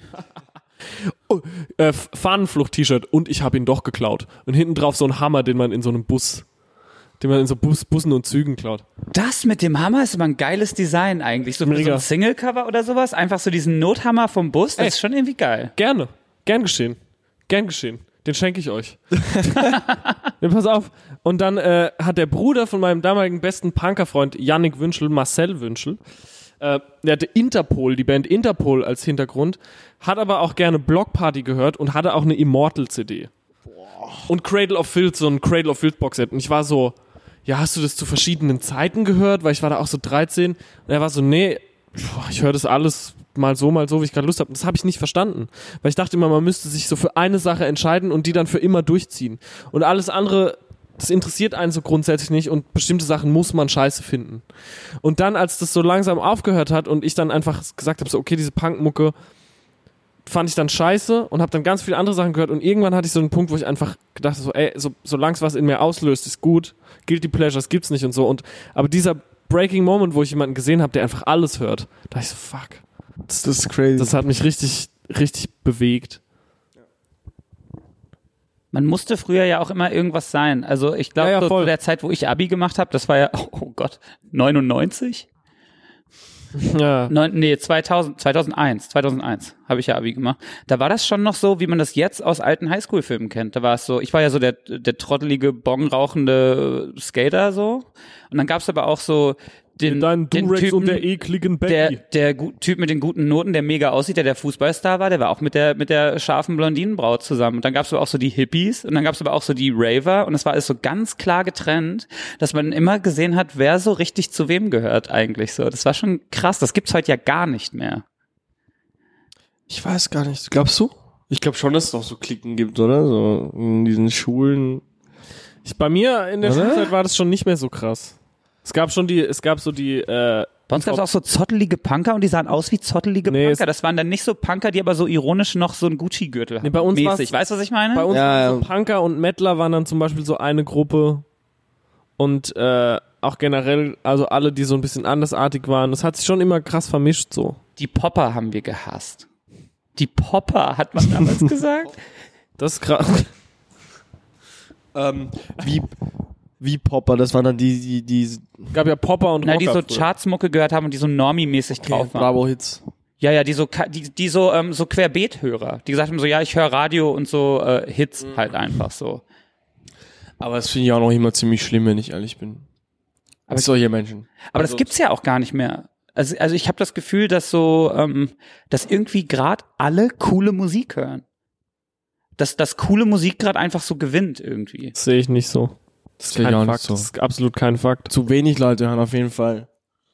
S1: Oh, äh, F- Fahnenflucht-T-Shirt und ich habe ihn doch geklaut. Und hinten drauf so ein Hammer, den man in so einem Bus, den man in so Bus, Bussen und Zügen klaut.
S3: Das mit dem Hammer ist immer ein geiles Design eigentlich. So, so
S1: Mega.
S3: ein Single-Cover oder sowas. Einfach so diesen Nothammer vom Bus. Das
S1: Ey.
S3: ist schon irgendwie geil.
S1: Gerne, gern geschehen, gern geschehen. Den schenke ich euch. Ja, pass auf. Und dann äh, hat der Bruder von meinem damaligen besten Punkerfreund Yannick Wünschel, Marcel Wünschel, äh, der hatte Interpol, die Band Interpol als Hintergrund, hat aber auch gerne Block Party gehört und hatte auch eine Immortal-C D. Und Cradle of Filth, so ein Cradle of Filth Boxset. Und ich war so, ja, hast du das zu verschiedenen Zeiten gehört? Weil ich war da auch so dreizehn. Und er war so, nee, boah, ich höre das alles mal so, mal so, wie ich gerade Lust habe. Das habe ich nicht verstanden. Weil ich dachte immer, man müsste sich so für eine Sache entscheiden und die dann für immer durchziehen. Und alles andere, das interessiert einen so grundsätzlich nicht und bestimmte Sachen muss man scheiße finden. Und dann, als das so langsam aufgehört hat und ich dann einfach gesagt habe, so, okay, diese Punkmucke fand ich dann scheiße und habe dann ganz viele andere Sachen gehört und irgendwann hatte ich so einen Punkt, wo ich einfach gedacht habe, so, ey, so, solange es was in mir auslöst, ist gut. Guilty Pleasures gibt's nicht und so. Und aber dieser Breaking Moment, wo ich jemanden gesehen habe, der einfach alles hört, da ich so, fuck. Das,
S2: Das ist crazy.
S1: das hat mich richtig, richtig bewegt.
S3: Man musste früher ja auch immer irgendwas sein. Also ich glaube,
S1: Ja, ja,
S3: so
S1: voll.
S3: zu der Zeit, wo ich Abi gemacht habe, das war ja, oh Gott, neunundneunzig?
S1: Ja.
S3: Neun, nee, zweitausend, zweitausendeins, zweitausendeins habe ich ja Abi gemacht. Da war das schon noch so, wie man das jetzt aus alten Highschool-Filmen kennt. Da war es so, ich war ja so der, der trottelige, bongrauchende Skater so. Und dann gab's aber auch so den,
S1: Dein
S3: den
S1: Durex
S3: Typen,
S1: und der ekligen
S3: der,
S1: Becky.
S3: der gu- Typ mit den guten Noten, der mega aussieht, der der Fußballstar war, der war auch mit der mit der scharfen Blondinenbraut zusammen. Und dann gab's aber auch so die Hippies und dann gab's aber auch so die Raver und es war alles so ganz klar getrennt, dass man immer gesehen hat, wer so richtig zu wem gehört eigentlich so. Das war schon krass, das gibt's heute ja gar nicht mehr.
S2: Ich weiß gar nicht. Glaubst du? Ich glaube schon, dass es noch so Klicken gibt, oder? So in diesen Schulen.
S1: Ich, bei mir in der
S2: Oder?
S1: Schulzeit war das schon nicht mehr so krass. Es gab schon die, es gab so die, äh,
S3: Bei uns gab es auch so zottelige Punker und die sahen aus wie zottelige
S1: Nee,
S3: Punker.
S1: es-
S3: Das waren dann nicht so Punker, die aber so ironisch noch so einen Gucci-Gürtel hatten.
S1: Nee, bei uns war's-
S3: mäßig. Weißt du, was ich meine?
S1: bei uns
S2: Ja,
S1: waren so
S2: ja.
S1: Punker und Mettler waren dann zum Beispiel so eine Gruppe und äh, auch generell, also alle, die so ein bisschen andersartig waren. Das hat sich schon immer krass vermischt so.
S3: Die Popper haben wir gehasst. Die Popper, hat man damals gesagt.
S1: Das ist krass.
S2: Ähm, wie, wie Popper, das waren dann die, die, die
S1: Gab ja Popper und
S3: Na, die
S1: Rocker
S3: so
S1: früher.
S3: Chartsmucke gehört haben und die so Normie-mäßig drauf waren.
S2: Bravo-Hits.
S3: Ja, ja, die so, ka- die, die so, ähm, so Querbeet-Hörer. Die gesagt haben so, ja, ich höre Radio und so äh, Hits
S1: Mhm.
S3: halt einfach so.
S2: Aber das finde ich auch noch immer ziemlich schlimm, wenn ich ehrlich bin.
S3: Aber-
S2: solche Menschen.
S3: Aber
S2: Also-
S3: das gibt's ja auch gar nicht mehr. Also, also ich habe das Gefühl, dass so, ähm, dass irgendwie gerade alle coole Musik hören. Dass, dass coole Musik gerade einfach so gewinnt irgendwie.
S1: Das sehe ich nicht so. Das ist
S2: sehe ich
S1: kein
S2: auch nicht
S1: Fakt.
S2: so.
S1: Das ist absolut kein Fakt.
S2: Zu wenig Leute hören auf jeden Fall.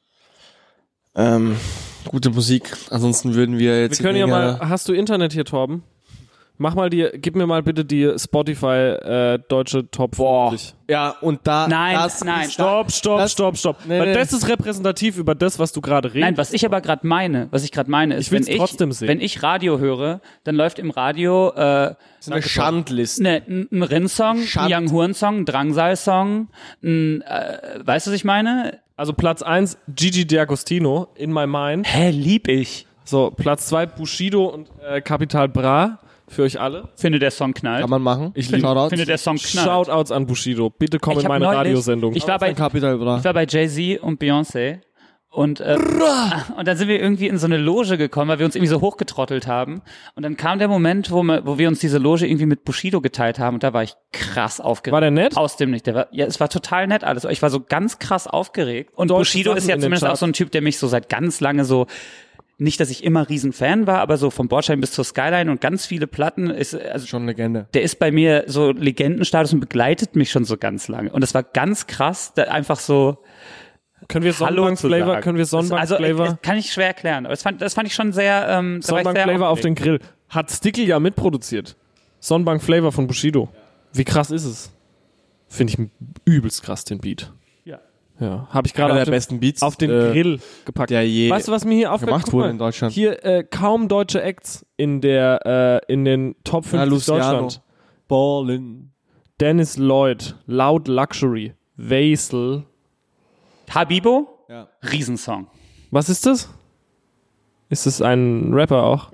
S2: Ähm, gute Musik. Ansonsten würden wir jetzt
S1: Wir können ja
S2: länger-
S1: mal, hast du Internet hier, Torben? Mach mal die, gib mir mal bitte die Spotify äh, deutsche Top fünfzig.
S2: Ja, und da.
S3: Nein,
S2: das
S3: nein.
S2: ist-
S1: Stopp, stopp,
S2: Das-
S1: stopp, stopp.
S2: Nee,
S1: Weil
S2: nee.
S1: das ist repräsentativ über das, was du gerade redest.
S3: Nein, was ich aber gerade meine, was ich gerade meine, ist,
S1: Ich will's
S3: wenn ich,
S1: trotzdem sehen.
S3: wenn ich Radio höre, dann läuft im Radio äh,
S2: Das ist eine Schandliste.
S3: ne, ein, ein Rin-Song, ein
S2: Schand-
S3: Young Horn-Song, ein Drangsal-Song, ein, äh, weißt du, was ich meine?
S1: Also Platz eins Gigi D'Agostino, In My Mind.
S3: Hä, lieb ich.
S1: So, Platz zwei Bushido und äh, Capital Bra. Für euch alle.
S3: Finde der Song knallt.
S2: Kann man machen.
S1: Ich
S2: Shoutouts.
S1: liebe-
S3: Finde der Song knallt.
S1: Shoutouts an Bushido. Bitte komm
S3: Ich
S1: in
S3: hab
S1: meine
S3: neulich-
S1: Radiosendung.
S3: Ich war bei,
S2: Capital Bra.
S3: ich war bei Jay-Z und Beyoncé und, äh, und dann sind wir irgendwie in so eine Loge gekommen, weil wir uns irgendwie so hochgetrottelt haben. Und dann kam der Moment, wo wir, wo wir uns diese Loge irgendwie mit Bushido geteilt haben und da war ich krass aufgeregt.
S1: War der nett?
S3: Aus dem Nicht. Der war, ja, es war total nett alles. Ich war so ganz krass aufgeregt. Und
S1: Deutsche
S3: Bushido ist
S1: Sachen
S3: ja
S1: in den
S3: zumindest auch
S1: Charts.
S3: so ein Typ, der mich so seit ganz lange so, nicht, dass ich immer riesen Fan war, aber so vom Bordstein bis zur Skyline und ganz viele Platten ist, also
S2: Schon Legende.
S3: der ist bei mir so Legendenstatus und begleitet mich schon so ganz lange. Und das war ganz krass, da einfach so
S1: Können wir
S3: Hallo
S1: Sonnenbank
S3: zu
S1: Flavor,
S3: sagen.
S1: können wir Sonnenbank
S3: also,
S1: Flavor,
S3: äh, kann ich schwer erklären. Aber das fand, das fand ich schon sehr, ähm, da war ich
S1: Sonnenbank
S3: sehr
S1: Flavor auf
S3: aufgeregt.
S1: den Grill. Hat Sticky ja mitproduziert. Sonnenbank Flavor von Bushido. Wie krass ist es? Finde ich übelst krass, den Beat.
S3: Ja.
S1: Ja, habe ich gerade
S2: Einer
S1: auf,
S2: der
S1: den-
S2: besten Beats,
S1: auf den
S2: äh,
S1: Grill gepackt.
S2: der je
S1: Weißt du, was mir hier aufgefallen
S2: gemacht
S1: Guck
S2: wurde
S1: mal,
S2: in Deutschland.
S1: Hier äh, kaum deutsche Acts in der äh, in den Top
S2: Ja,
S1: fünfzig
S2: Luciano.
S1: Deutschland.
S2: Ballin.
S1: Dennis Lloyd, Loud Luxury, Vaisel.
S3: Habibo,
S2: Ja.
S3: Riesensong.
S1: Was ist das? Ist das ein Rapper auch?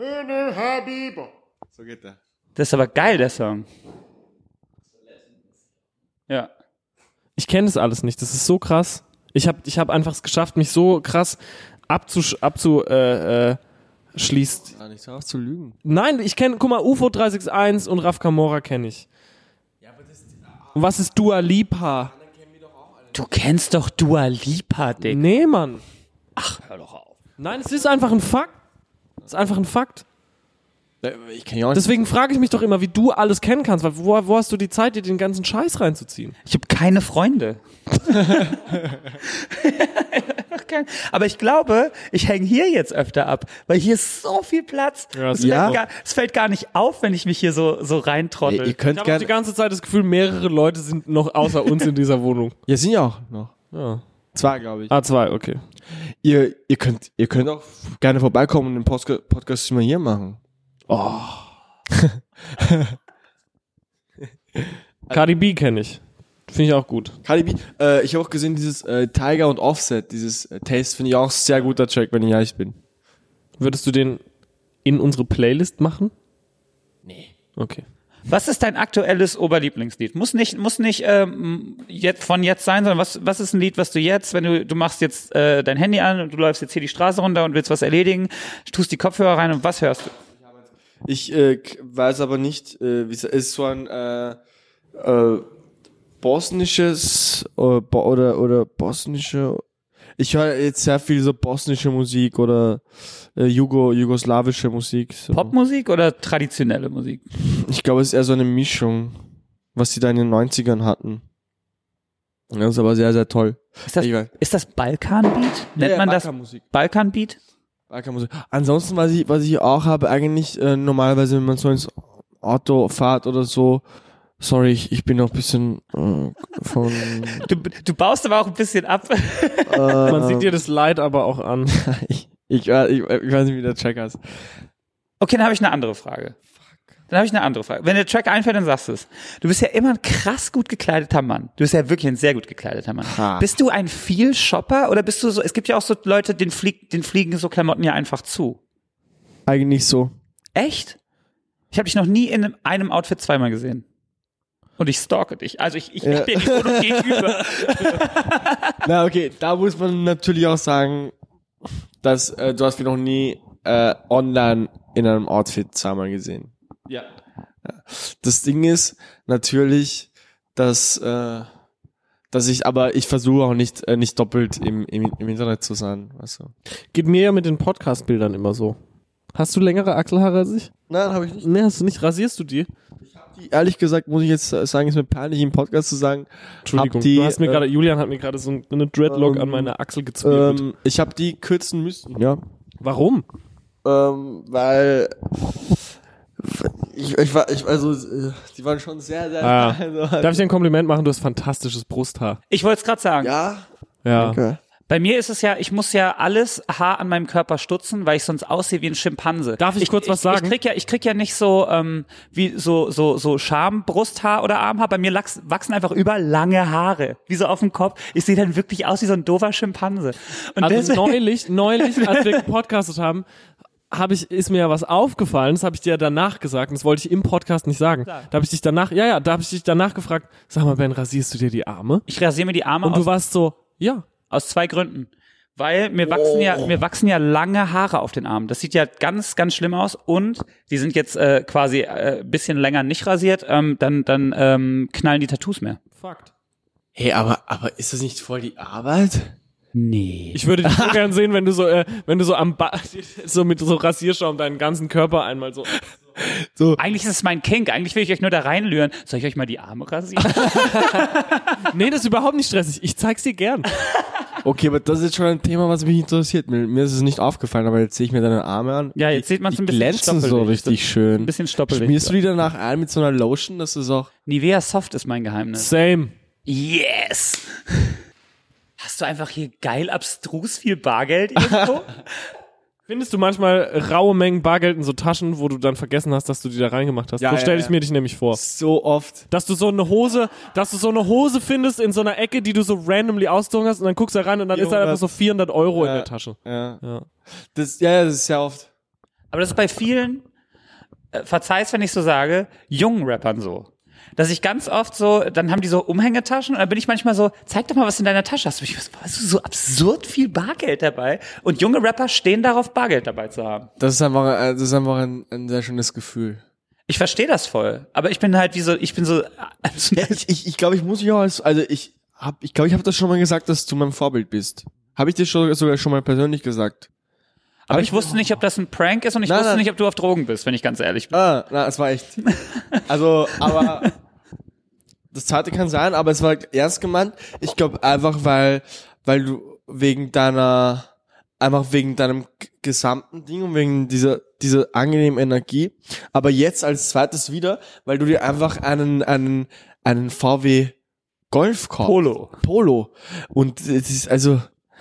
S2: So geht der.
S3: Das ist aber geil, der Song. Ja.
S1: Ich kenne das alles nicht. Das ist so krass. Ich habe ich hab einfach es geschafft, mich so krass abzusch abzu äh, äh, schließt.
S2: Gar nicht so auf zu lügen.
S1: Nein, ich kenne, guck mal, U F O drei sechs eins und Raf Kamora kenne ich. Und was ist Dua Lipa?
S3: Du kennst doch Dua Lipa, Dick.
S1: Nee, Mann.
S3: Ach, hör doch auf.
S1: Nein, es ist einfach ein Fakt. Es ist einfach ein Fakt.
S2: Ich kenn ja auch nicht.
S1: Deswegen frage ich mich doch immer, wie du alles kennen kannst. Weil wo, wo hast du die Zeit, dir den ganzen Scheiß reinzuziehen?
S3: Ich habe keine Freunde. Kein- Aber ich glaube, ich hänge hier jetzt öfter ab, weil hier ist so viel Platz.
S1: Ja,
S3: es,
S2: ja.
S3: fällt gar, es fällt gar nicht auf, wenn ich mich hier so, so reintrottel.
S2: Ihr
S1: Ich
S2: könnt
S1: habe auch die
S2: gerne.
S1: ganze Zeit das Gefühl, mehrere Leute sind noch außer uns in dieser Wohnung.
S2: Ja, sind ja auch noch.
S1: Ja.
S2: Zwei, glaube ich.
S1: A zwei, okay.
S2: Ihr, ihr könnt, ihr könnt auch gerne vorbeikommen und den Postka- Podcast mal hier machen.
S1: Cardi B kenne ich. Finde ich auch gut.
S2: Cardi B, äh, ich habe auch gesehen, dieses äh, Tiger und Offset, dieses äh, Taste, finde ich auch sehr guter Track, wenn ich ehrlich bin.
S1: Würdest du den in unsere Playlist machen?
S2: Nee.
S1: Okay.
S3: Was ist dein aktuelles Oberlieblingslied? Muss nicht, muss nicht ähm, jetzt von jetzt sein, sondern was, was ist ein Lied, was du jetzt, wenn du, du machst jetzt äh, dein Handy an und du läufst jetzt hier die Straße runter und willst was erledigen, tust die Kopfhörer rein und was hörst du?
S2: Ich äh, k- weiß aber nicht, äh, wie es ist so ein äh, äh, bosnisches oder, bo oder oder bosnische. Ich höre jetzt sehr viel so bosnische Musik oder äh, Jugo jugoslawische Musik. So.
S3: Popmusik oder traditionelle Musik?
S2: Ich glaube, es ist eher so eine Mischung, was sie da in den neunzigern hatten. Das ist aber sehr, sehr toll.
S3: Ist das,
S2: Ich weiß.
S3: ist das Balkanbeat? Nennt
S2: Ja,
S3: man das
S2: Balkanmusik.
S3: Balkanbeat?
S2: Ansonsten, was ich, was ich auch habe, eigentlich äh, normalerweise, wenn man so ins Auto fährt oder so, sorry, ich, ich bin noch ein bisschen äh, von...
S3: Du, du baust aber auch ein bisschen ab.
S2: Äh,
S1: Man sieht dir das Leid aber auch an.
S2: ich, ich, ich, ich weiß nicht, wie der Track heißt.
S3: Okay, dann habe ich eine andere Frage. Dann habe ich eine andere Frage. Wenn der Track einfällt, dann sagst du es. Du bist ja immer ein krass gut gekleideter Mann. Du bist ja wirklich ein sehr gut gekleideter Mann.
S2: Ha.
S3: Bist du ein Viel-Shopper oder bist du so, es gibt ja auch so Leute, denen, flieg, denen fliegen so Klamotten ja einfach zu.
S2: Eigentlich so.
S3: Echt? Ich habe dich noch nie in einem, einem Outfit zweimal gesehen. Und ich stalke dich. Also ich, ich,
S2: Ja.
S3: ich bin die Wohnung gegenüber.
S2: Na, okay, da muss man natürlich auch sagen, dass äh, du hast mich noch nie äh, online in einem Outfit zweimal gesehen.
S3: Ja.
S2: Das Ding ist natürlich, dass äh, dass ich, aber ich versuche auch nicht äh, nicht doppelt im, im im Internet zu sein. Weißt du?
S1: Geht mir ja mit den Podcast-Bildern immer so. Hast du längere Achselhaare als ich?
S2: Nein, habe ich nicht.
S1: Nee, hast du nicht. Rasierst du die?
S2: Die, ehrlich gesagt muss ich jetzt sagen, ist mir peinlich im Podcast zu sagen.
S1: Entschuldigung,
S2: hab die,
S1: du hast mir
S2: äh,
S1: gerade, Julian hat mir gerade so eine Dreadlock
S2: ähm,
S1: an meine Achsel gezwirbelt.
S2: Ähm, ich habe die kürzen müssen. Ja.
S1: Warum?
S2: Ähm, weil ich, ich war, ich, also, äh, die waren schon sehr, sehr,
S1: Ah.
S2: also,
S1: Darf ich dir ein Kompliment machen? Du hast fantastisches Brusthaar.
S3: Ich wollte es gerade sagen.
S2: ja,
S1: Ja.
S2: okay.
S3: Bei mir ist es ja, ich muss ja alles Haar an meinem Körper stutzen, weil ich sonst aussehe wie ein Schimpanse.
S1: Darf ich kurz was sagen?
S3: Ich krieg ja, ich krieg ja nicht so ähm, wie so so so Schambrusthaar oder Armhaar. Bei mir lachs, wachsen einfach über lange Haare, wie so auf dem Kopf. Ich sehe dann wirklich aus wie so ein doofer Schimpanse. Und
S1: Also
S3: deswegen-
S1: neulich, neulich, als wir gepodcastet haben, habe ich, ist mir ja was aufgefallen, das habe ich dir danach gesagt, und das wollte ich im Podcast nicht sagen. Da habe ich dich danach, ja, ja, da habe ich dich danach gefragt, sag mal, Ben, rasierst du dir die Arme?
S3: ich rasiere mir die Arme
S1: Und
S3: aus,
S1: du warst so, ja.
S3: aus zwei Gründen. Weil mir wachsen ja, mir wachsen ja lange Haare auf den Armen. Das sieht ja ganz, ganz schlimm aus. Und die sind jetzt äh, quasi äh, bisschen länger nicht rasiert. Ähm, dann, dann ähm, knallen die Tattoos mehr.
S1: Fakt.
S2: Hey, aber, aber ist das nicht voll die Arbeit?
S3: Nee.
S1: Ich würde dich so gern sehen, wenn du so, äh, wenn du so am ba so mit so Rasierschaum deinen ganzen Körper einmal so.
S2: So.
S3: Eigentlich ist es mein Kink. Eigentlich will ich euch nur da reinlüren. Soll ich euch mal die Arme rasieren?
S1: Nee, das ist überhaupt nicht stressig. Ich zeig's dir gern.
S2: Okay, aber das ist jetzt schon ein Thema, was mich interessiert. Mir, mir ist es nicht aufgefallen, aber jetzt sehe ich mir deine Arme an.
S3: Ja, jetzt
S2: Die-
S3: sieht man's
S2: die
S3: ein bisschen
S2: glänzen so
S3: stoppelig.
S2: richtig schön.
S3: Ein bisschen stoppelig.
S2: Schmierst du die danach ein mit so einer Lotion, dass es auch...
S3: Nivea Soft ist mein Geheimnis.
S1: Same.
S3: Yes! Hast du einfach hier geil abstrus viel Bargeld irgendwo?
S1: Findest du manchmal raue Mengen Bargeld in so Taschen, wo du dann vergessen hast, dass du die da reingemacht hast?
S2: Ja,
S1: so
S2: ja,
S1: stelle
S2: ja.
S1: ich mir dich nämlich vor.
S2: So oft.
S1: Dass du so eine Hose, dass du so eine Hose findest in so einer Ecke, die du so randomly ausgezogen hast und dann guckst du da rein und dann ist da einfach so vierhundert Euro in
S2: Ja.
S1: der Tasche.
S2: Ja.
S1: Ja.
S2: Das, ja, ja, das ist sehr oft.
S3: Aber das ist bei vielen, äh, verzeih's, wenn ich so sage, jungen Rappern so. Dass ich ganz oft so, dann haben die so Umhängetaschen und dann bin ich manchmal so, zeig doch mal, was in deiner Tasche hast. Und ich, was, hast du so absurd viel Bargeld dabei? Und junge Rapper stehen darauf, Bargeld dabei zu haben.
S2: Das ist einfach, äh, das ist einfach ein, ein sehr schönes Gefühl.
S3: Ich verstehe das voll. Aber ich bin halt wie so, ich bin so, also,
S2: Ja, ich, ich, ich glaube, ich muss mich auch als, also ich hab, ich glaube, ich habe das schon mal gesagt, dass du mein Vorbild bist. Habe ich dir schon, sogar schon mal persönlich gesagt?
S3: aber ich wusste nicht, ob das ein Prank ist und ich
S2: Nein,
S3: wusste
S2: nein.
S3: nicht, ob du auf Drogen bist, wenn ich ganz ehrlich bin.
S2: Ah, na, es war echt. Also, aber das zweite kann sein, aber es war ernst gemeint. Ich glaube einfach, weil, weil du wegen deiner, einfach wegen deinem g- gesamten Ding und wegen dieser, dieser angenehmen Energie. Aber jetzt als zweites wieder, weil du dir einfach einen, einen, einen V W Golf kaufst.
S3: Polo.
S2: Polo. Und es ist also,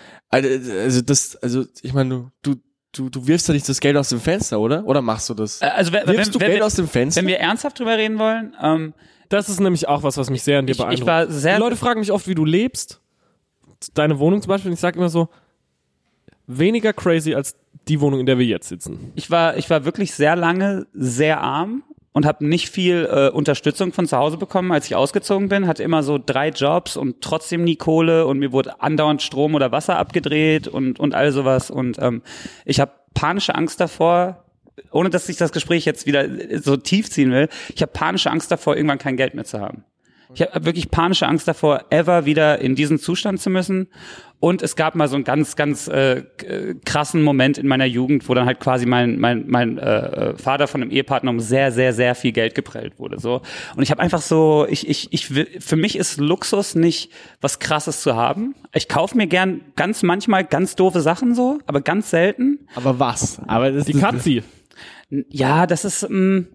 S2: also das, also ich meine, du, du, du, du wirfst ja nicht das Geld aus dem Fenster, oder? Oder machst du das?
S3: Äh, Also wenn, wenn,
S2: Wirfst du
S3: wenn,
S2: Geld
S3: wir,
S2: aus dem Fenster?
S3: wenn wir ernsthaft drüber reden wollen, ähm,
S1: Das ist nämlich auch was, was mich sehr an dir
S3: ich,
S1: beeindruckt.
S3: ich war sehr,
S1: Die Leute fragen mich oft, wie du lebst. Deine Wohnung zum Beispiel. Und ich sage immer so, weniger crazy als die Wohnung, in der wir jetzt sitzen.
S3: ich war, ich war wirklich sehr lange sehr arm und habe nicht viel äh, Unterstützung von zu Hause bekommen, als ich ausgezogen bin. Hatte immer so drei Jobs und trotzdem nie Kohle und mir wurde andauernd Strom oder Wasser abgedreht und und all sowas. Und ähm, ich habe panische Angst davor, ohne dass ich das Gespräch jetzt wieder so tief ziehen will. Ich habe panische Angst davor, irgendwann kein Geld mehr zu haben. Ich habe wirklich panische Angst davor, ever wieder in diesen Zustand zu müssen. Und es gab mal so einen ganz, ganz äh, krassen Moment in meiner Jugend, wo dann halt quasi mein mein mein äh, Vater von einem Ehepartner um sehr, sehr, sehr viel Geld geprellt wurde. So. Und ich habe einfach so, ich ich ich will, für mich ist Luxus nicht was Krasses zu haben. Ich kaufe mir gern ganz manchmal ganz doofe Sachen so, aber ganz selten.
S2: Aber was? Aber das
S1: Die Katzi.
S3: Ja, das ist mh,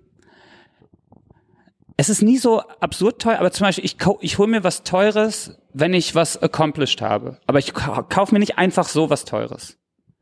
S3: es ist nie so absurd teuer, aber zum Beispiel, ich, kau- ich hole mir was Teures, wenn ich was accomplished habe. Aber ich ka- kaufe mir nicht einfach so was Teures.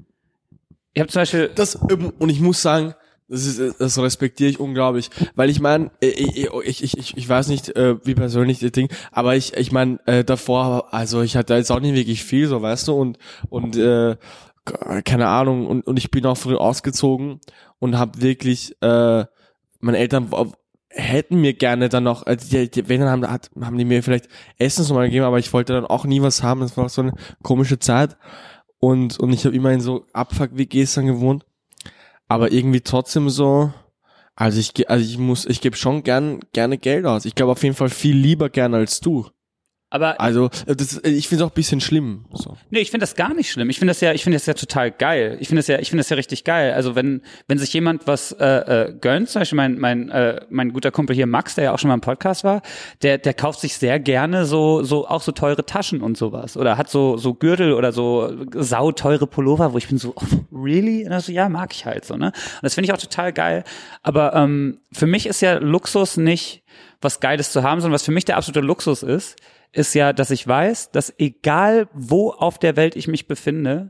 S3: Ich habe zum Beispiel...
S2: Das, und ich muss sagen, das ist, das respektiere ich unglaublich, weil ich meine, ich, ich, ich, ich, ich weiß nicht, wie persönlich das Ding, aber ich, ich meine, davor, also ich hatte jetzt auch nicht wirklich viel, so, weißt du, und, und, äh, keine Ahnung, und, und ich bin auch früh ausgezogen und habe wirklich, äh, meine Eltern hätten mir gerne dann noch, also die, die, wenn dann haben, hat, haben die mir vielleicht Essen so mal gegeben, aber ich wollte dann auch nie was haben, das war auch so eine komische Zeit und und ich habe immer in so Abfuck-W Gs dann gewohnt, aber irgendwie trotzdem so, also ich also ich muss, ich gebe schon gern gerne Geld aus, ich glaube auf jeden Fall viel lieber gerne als du.
S3: Aber
S2: Also das, ich finde es auch ein bisschen schlimm. So.
S3: nee, ich finde das gar nicht schlimm. Ich finde das ja, ich finde das ja total geil. Ich finde das ja, ich finde das ja richtig geil. Also wenn wenn sich jemand was äh, äh, gönnt, zum Beispiel mein mein äh, mein guter Kumpel hier Max, der ja auch schon mal im Podcast war, der der kauft sich sehr gerne so so auch so teure Taschen und sowas oder hat so so Gürtel oder so sauteure Pullover, wo ich bin so oh, really, und das so, ja, mag ich halt so, ne? Und das finde ich auch total geil. Aber ähm, für mich ist ja Luxus nicht was Geiles zu haben, sondern was für mich der absolute Luxus ist, ist ja, dass ich weiß, dass egal wo auf der Welt ich mich befinde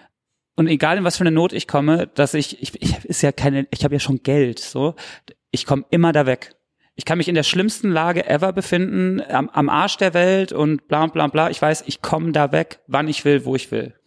S3: und egal in was für eine Not ich komme, dass ich, ich, ich ist ja keine, ich habe ja schon Geld, so, ich komme immer da weg. Ich kann mich in der schlimmsten Lage ever befinden, am, am Arsch der Welt und bla bla bla. Ich weiß, ich komme da weg, wann ich will, wo ich will.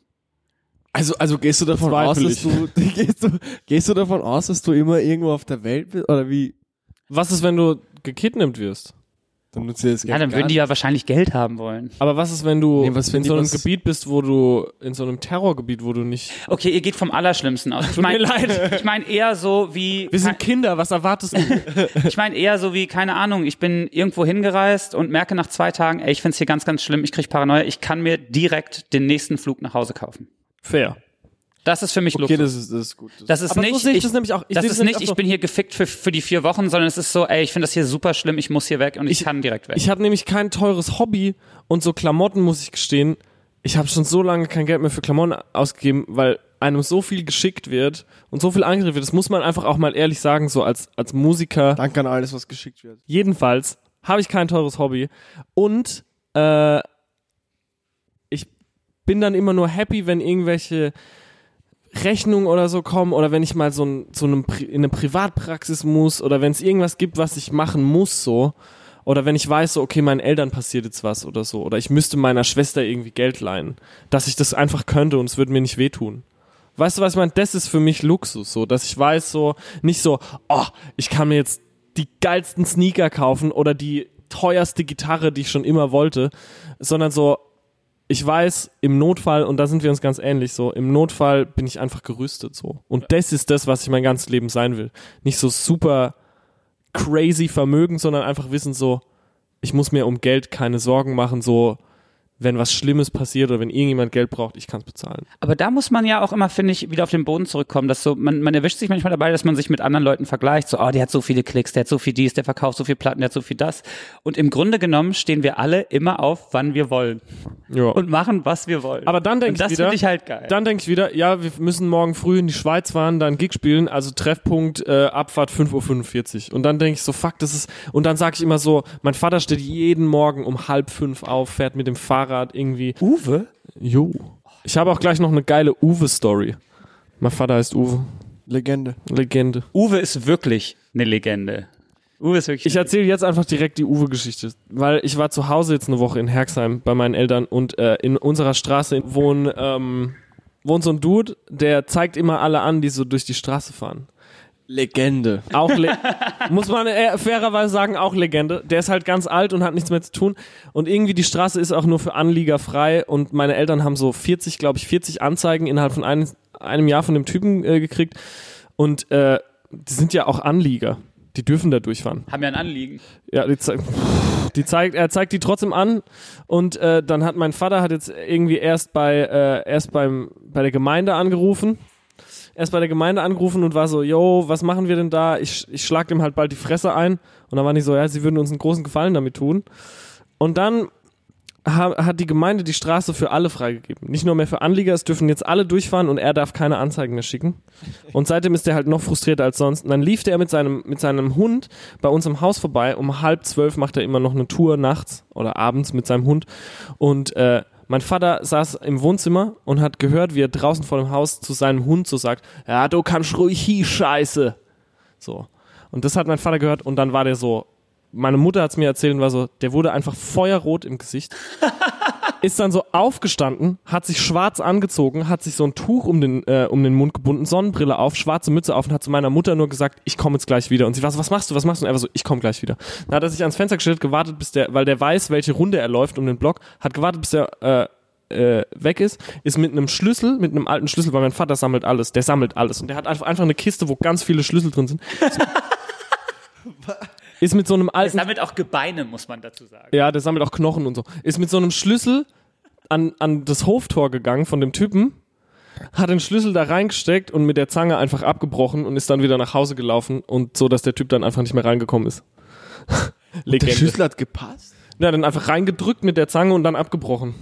S2: Also also gehst du davon aus, dass du gehst du gehst du davon aus, dass du immer irgendwo auf der Welt bist oder wie?
S1: Was ist, wenn du gekidnappt wirst?
S2: Dann nutzt ihr das Geld
S3: Ja, dann
S2: gar
S3: würden die
S2: nicht.
S3: ja wahrscheinlich Geld haben wollen.
S1: Aber was ist, wenn du
S2: Nee, was, wenn
S1: in
S2: die
S1: so einem
S2: was-
S1: Gebiet bist, wo du, in so einem Terrorgebiet, wo du nicht...
S3: Okay, ihr geht vom Allerschlimmsten aus. Ich
S1: Tut mir
S3: meine,
S1: leid.
S3: ich meine eher so wie,
S1: Wir sind Kinder, was erwartest du?
S3: ich meine eher so wie, keine Ahnung, ich bin irgendwo hingereist und merke nach zwei Tagen, ey, ich find's hier ganz, ganz schlimm, ich krieg Paranoia, ich kann mir direkt den nächsten Flug nach Hause kaufen.
S1: Fair.
S3: Das ist für mich
S2: Okay,
S3: Luxus.
S2: das ist das ist gut. Das
S3: Das ist
S1: Aber so
S3: nicht,
S1: sehe ich
S3: ich,
S1: das nämlich auch. Ich
S3: das
S1: sehe
S3: ist
S1: das nämlich
S3: nicht,
S1: auch
S3: ich
S1: so.
S3: bin hier gefickt für, für die vier Wochen, sondern es ist so, ey, ich finde das hier super schlimm, ich muss hier weg und ich,
S1: Ich-
S3: kann direkt weg.
S1: Ich habe nämlich kein teures Hobby und so Klamotten, muss ich gestehen. Ich habe schon so lange kein Geld mehr für Klamotten ausgegeben, weil einem so viel geschickt wird und so viel angegriffen wird. Das muss man einfach auch mal ehrlich sagen, so als, als Musiker.
S2: Danke an alles, was geschickt wird.
S1: Jedenfalls habe ich kein teures Hobby und äh, ich bin dann immer nur happy, wenn irgendwelche Rechnungen oder so kommen oder wenn ich mal so, ein, so einem, Pri- in eine Privatpraxis muss oder wenn es irgendwas gibt, was ich machen muss so oder wenn ich weiß so, okay, meinen Eltern passiert jetzt was oder so oder ich müsste meiner Schwester irgendwie Geld leihen, dass ich das einfach könnte und es würde mir nicht wehtun. Weißt du, was ich meine? Das ist für mich Luxus, so, dass ich weiß so, nicht so, oh, ich kann mir jetzt die geilsten Sneaker kaufen oder die teuerste Gitarre, die ich schon immer wollte, sondern so, ich weiß, im Notfall, und da sind wir uns ganz ähnlich, so, im Notfall bin ich einfach gerüstet, so. Und das ist das, was ich mein ganzes Leben sein will. Nicht so super crazy Vermögen, sondern einfach wissen, so, ich muss mir um Geld keine Sorgen machen, so, wenn was Schlimmes passiert oder wenn irgendjemand Geld braucht, ich kann es bezahlen.
S3: Aber da muss man ja auch immer, finde ich, wieder auf den Boden zurückkommen, dass so, man, man erwischt sich manchmal dabei, dass man sich mit anderen Leuten vergleicht, so, oh, der hat so viele Klicks, der hat so viel dies, der verkauft so viel Platten, der hat so viel das. Und im Grunde genommen stehen wir alle immer auf, wann wir wollen.
S1: Ja.
S3: Und machen, was wir wollen.
S1: Aber dann denke
S3: Und
S1: ich
S3: das
S1: wieder,
S3: finde ich halt geil.
S1: dann denke ich wieder, ja, wir müssen morgen früh in die Schweiz fahren, dann Gig spielen, also Treffpunkt, äh, Abfahrt fünf Uhr fünfundvierzig. Und dann denke ich so, fuck, das ist, und dann sage ich immer so, mein Vater steht jeden Morgen um halb fünf auf, fährt mit dem Fahrrad irgendwie.
S3: Uwe?
S1: Jo. Ich habe auch gleich noch eine geile Uwe-Story. Mein Vater heißt Uwe.
S2: Legende.
S1: Legende.
S3: Uwe ist wirklich eine Legende. Uwe ist wirklich.
S1: Ich erzähle jetzt einfach direkt die Uwe-Geschichte, weil ich war zu Hause jetzt eine Woche in Herxheim bei meinen Eltern und äh, in unserer Straße wohnt, ähm, wohnt so ein Dude, der zeigt immer alle an, die so durch die Straße fahren.
S2: Legende.
S1: Auch Le muss man äh, fairerweise sagen, auch Legende. Der ist halt ganz alt und hat nichts mehr zu tun. Und irgendwie die Straße ist auch nur für Anlieger frei. Und meine Eltern haben so vierzig, glaube ich, vierzig Anzeigen innerhalb von ein, einem Jahr von dem Typen äh, gekriegt. Und äh, die sind ja auch Anlieger. Die dürfen da durchfahren.
S3: haben ja ein Anliegen.
S1: Ja, die zeigen. Die zeigt, er zeigt die trotzdem an und äh, dann hat mein Vater hat jetzt irgendwie erst bei äh, erst beim bei der Gemeinde angerufen. Erst bei der Gemeinde angerufen und war so, yo, was machen wir denn da? Ich, ich schlag dem halt bald die Fresse ein. Und dann war ich so, ja, sie würden uns einen großen Gefallen damit tun. Und dann ha, hat die Gemeinde die Straße für alle freigegeben. Nicht nur mehr für Anlieger, es dürfen jetzt alle durchfahren und er darf keine Anzeigen mehr schicken. Und seitdem ist er halt noch frustrierter als sonst. Und dann lief der mit seinem, mit seinem Hund bei uns im Haus vorbei. Um halb zwölf macht er immer noch eine Tour nachts oder abends mit seinem Hund. Und äh, mein Vater saß im Wohnzimmer und hat gehört, wie er draußen vor dem Haus zu seinem Hund so sagt, ja, du kannst ruhig hier scheiße. So. Und das hat mein Vater gehört und dann war der so, meine Mutter hat es mir erzählt und war so, der wurde einfach feuerrot im Gesicht, ist dann so aufgestanden, hat sich schwarz angezogen, hat sich so ein Tuch um den, äh, um den Mund gebunden, Sonnenbrille auf, schwarze Mütze auf und hat zu meiner Mutter nur gesagt, ich komme jetzt gleich wieder. Und sie war so, was machst du, was machst du? Und er war so, ich komme gleich wieder. Dann hat er sich ans Fenster gestellt, gewartet, bis der, weil der weiß, welche Runde er läuft um den Block, hat gewartet, bis er äh, äh, weg ist, ist mit einem Schlüssel, mit einem alten Schlüssel, weil mein Vater sammelt alles, der sammelt alles. Und der hat einfach, einfach eine Kiste, wo ganz viele Schlüssel drin sind. Ist mit so einem alten...
S3: Der sammelt auch Gebeine, muss man dazu sagen.
S1: Ja, der sammelt auch Knochen und so. Ist mit so einem Schlüssel an, an das Hoftor gegangen von dem Typen, hat den Schlüssel da reingesteckt und mit der Zange einfach abgebrochen und ist dann wieder nach Hause gelaufen und so, dass der Typ dann einfach nicht mehr reingekommen ist. Legende.
S2: Der Schlüssel hat gepasst?
S1: Ja, dann einfach reingedrückt mit der Zange und dann abgebrochen.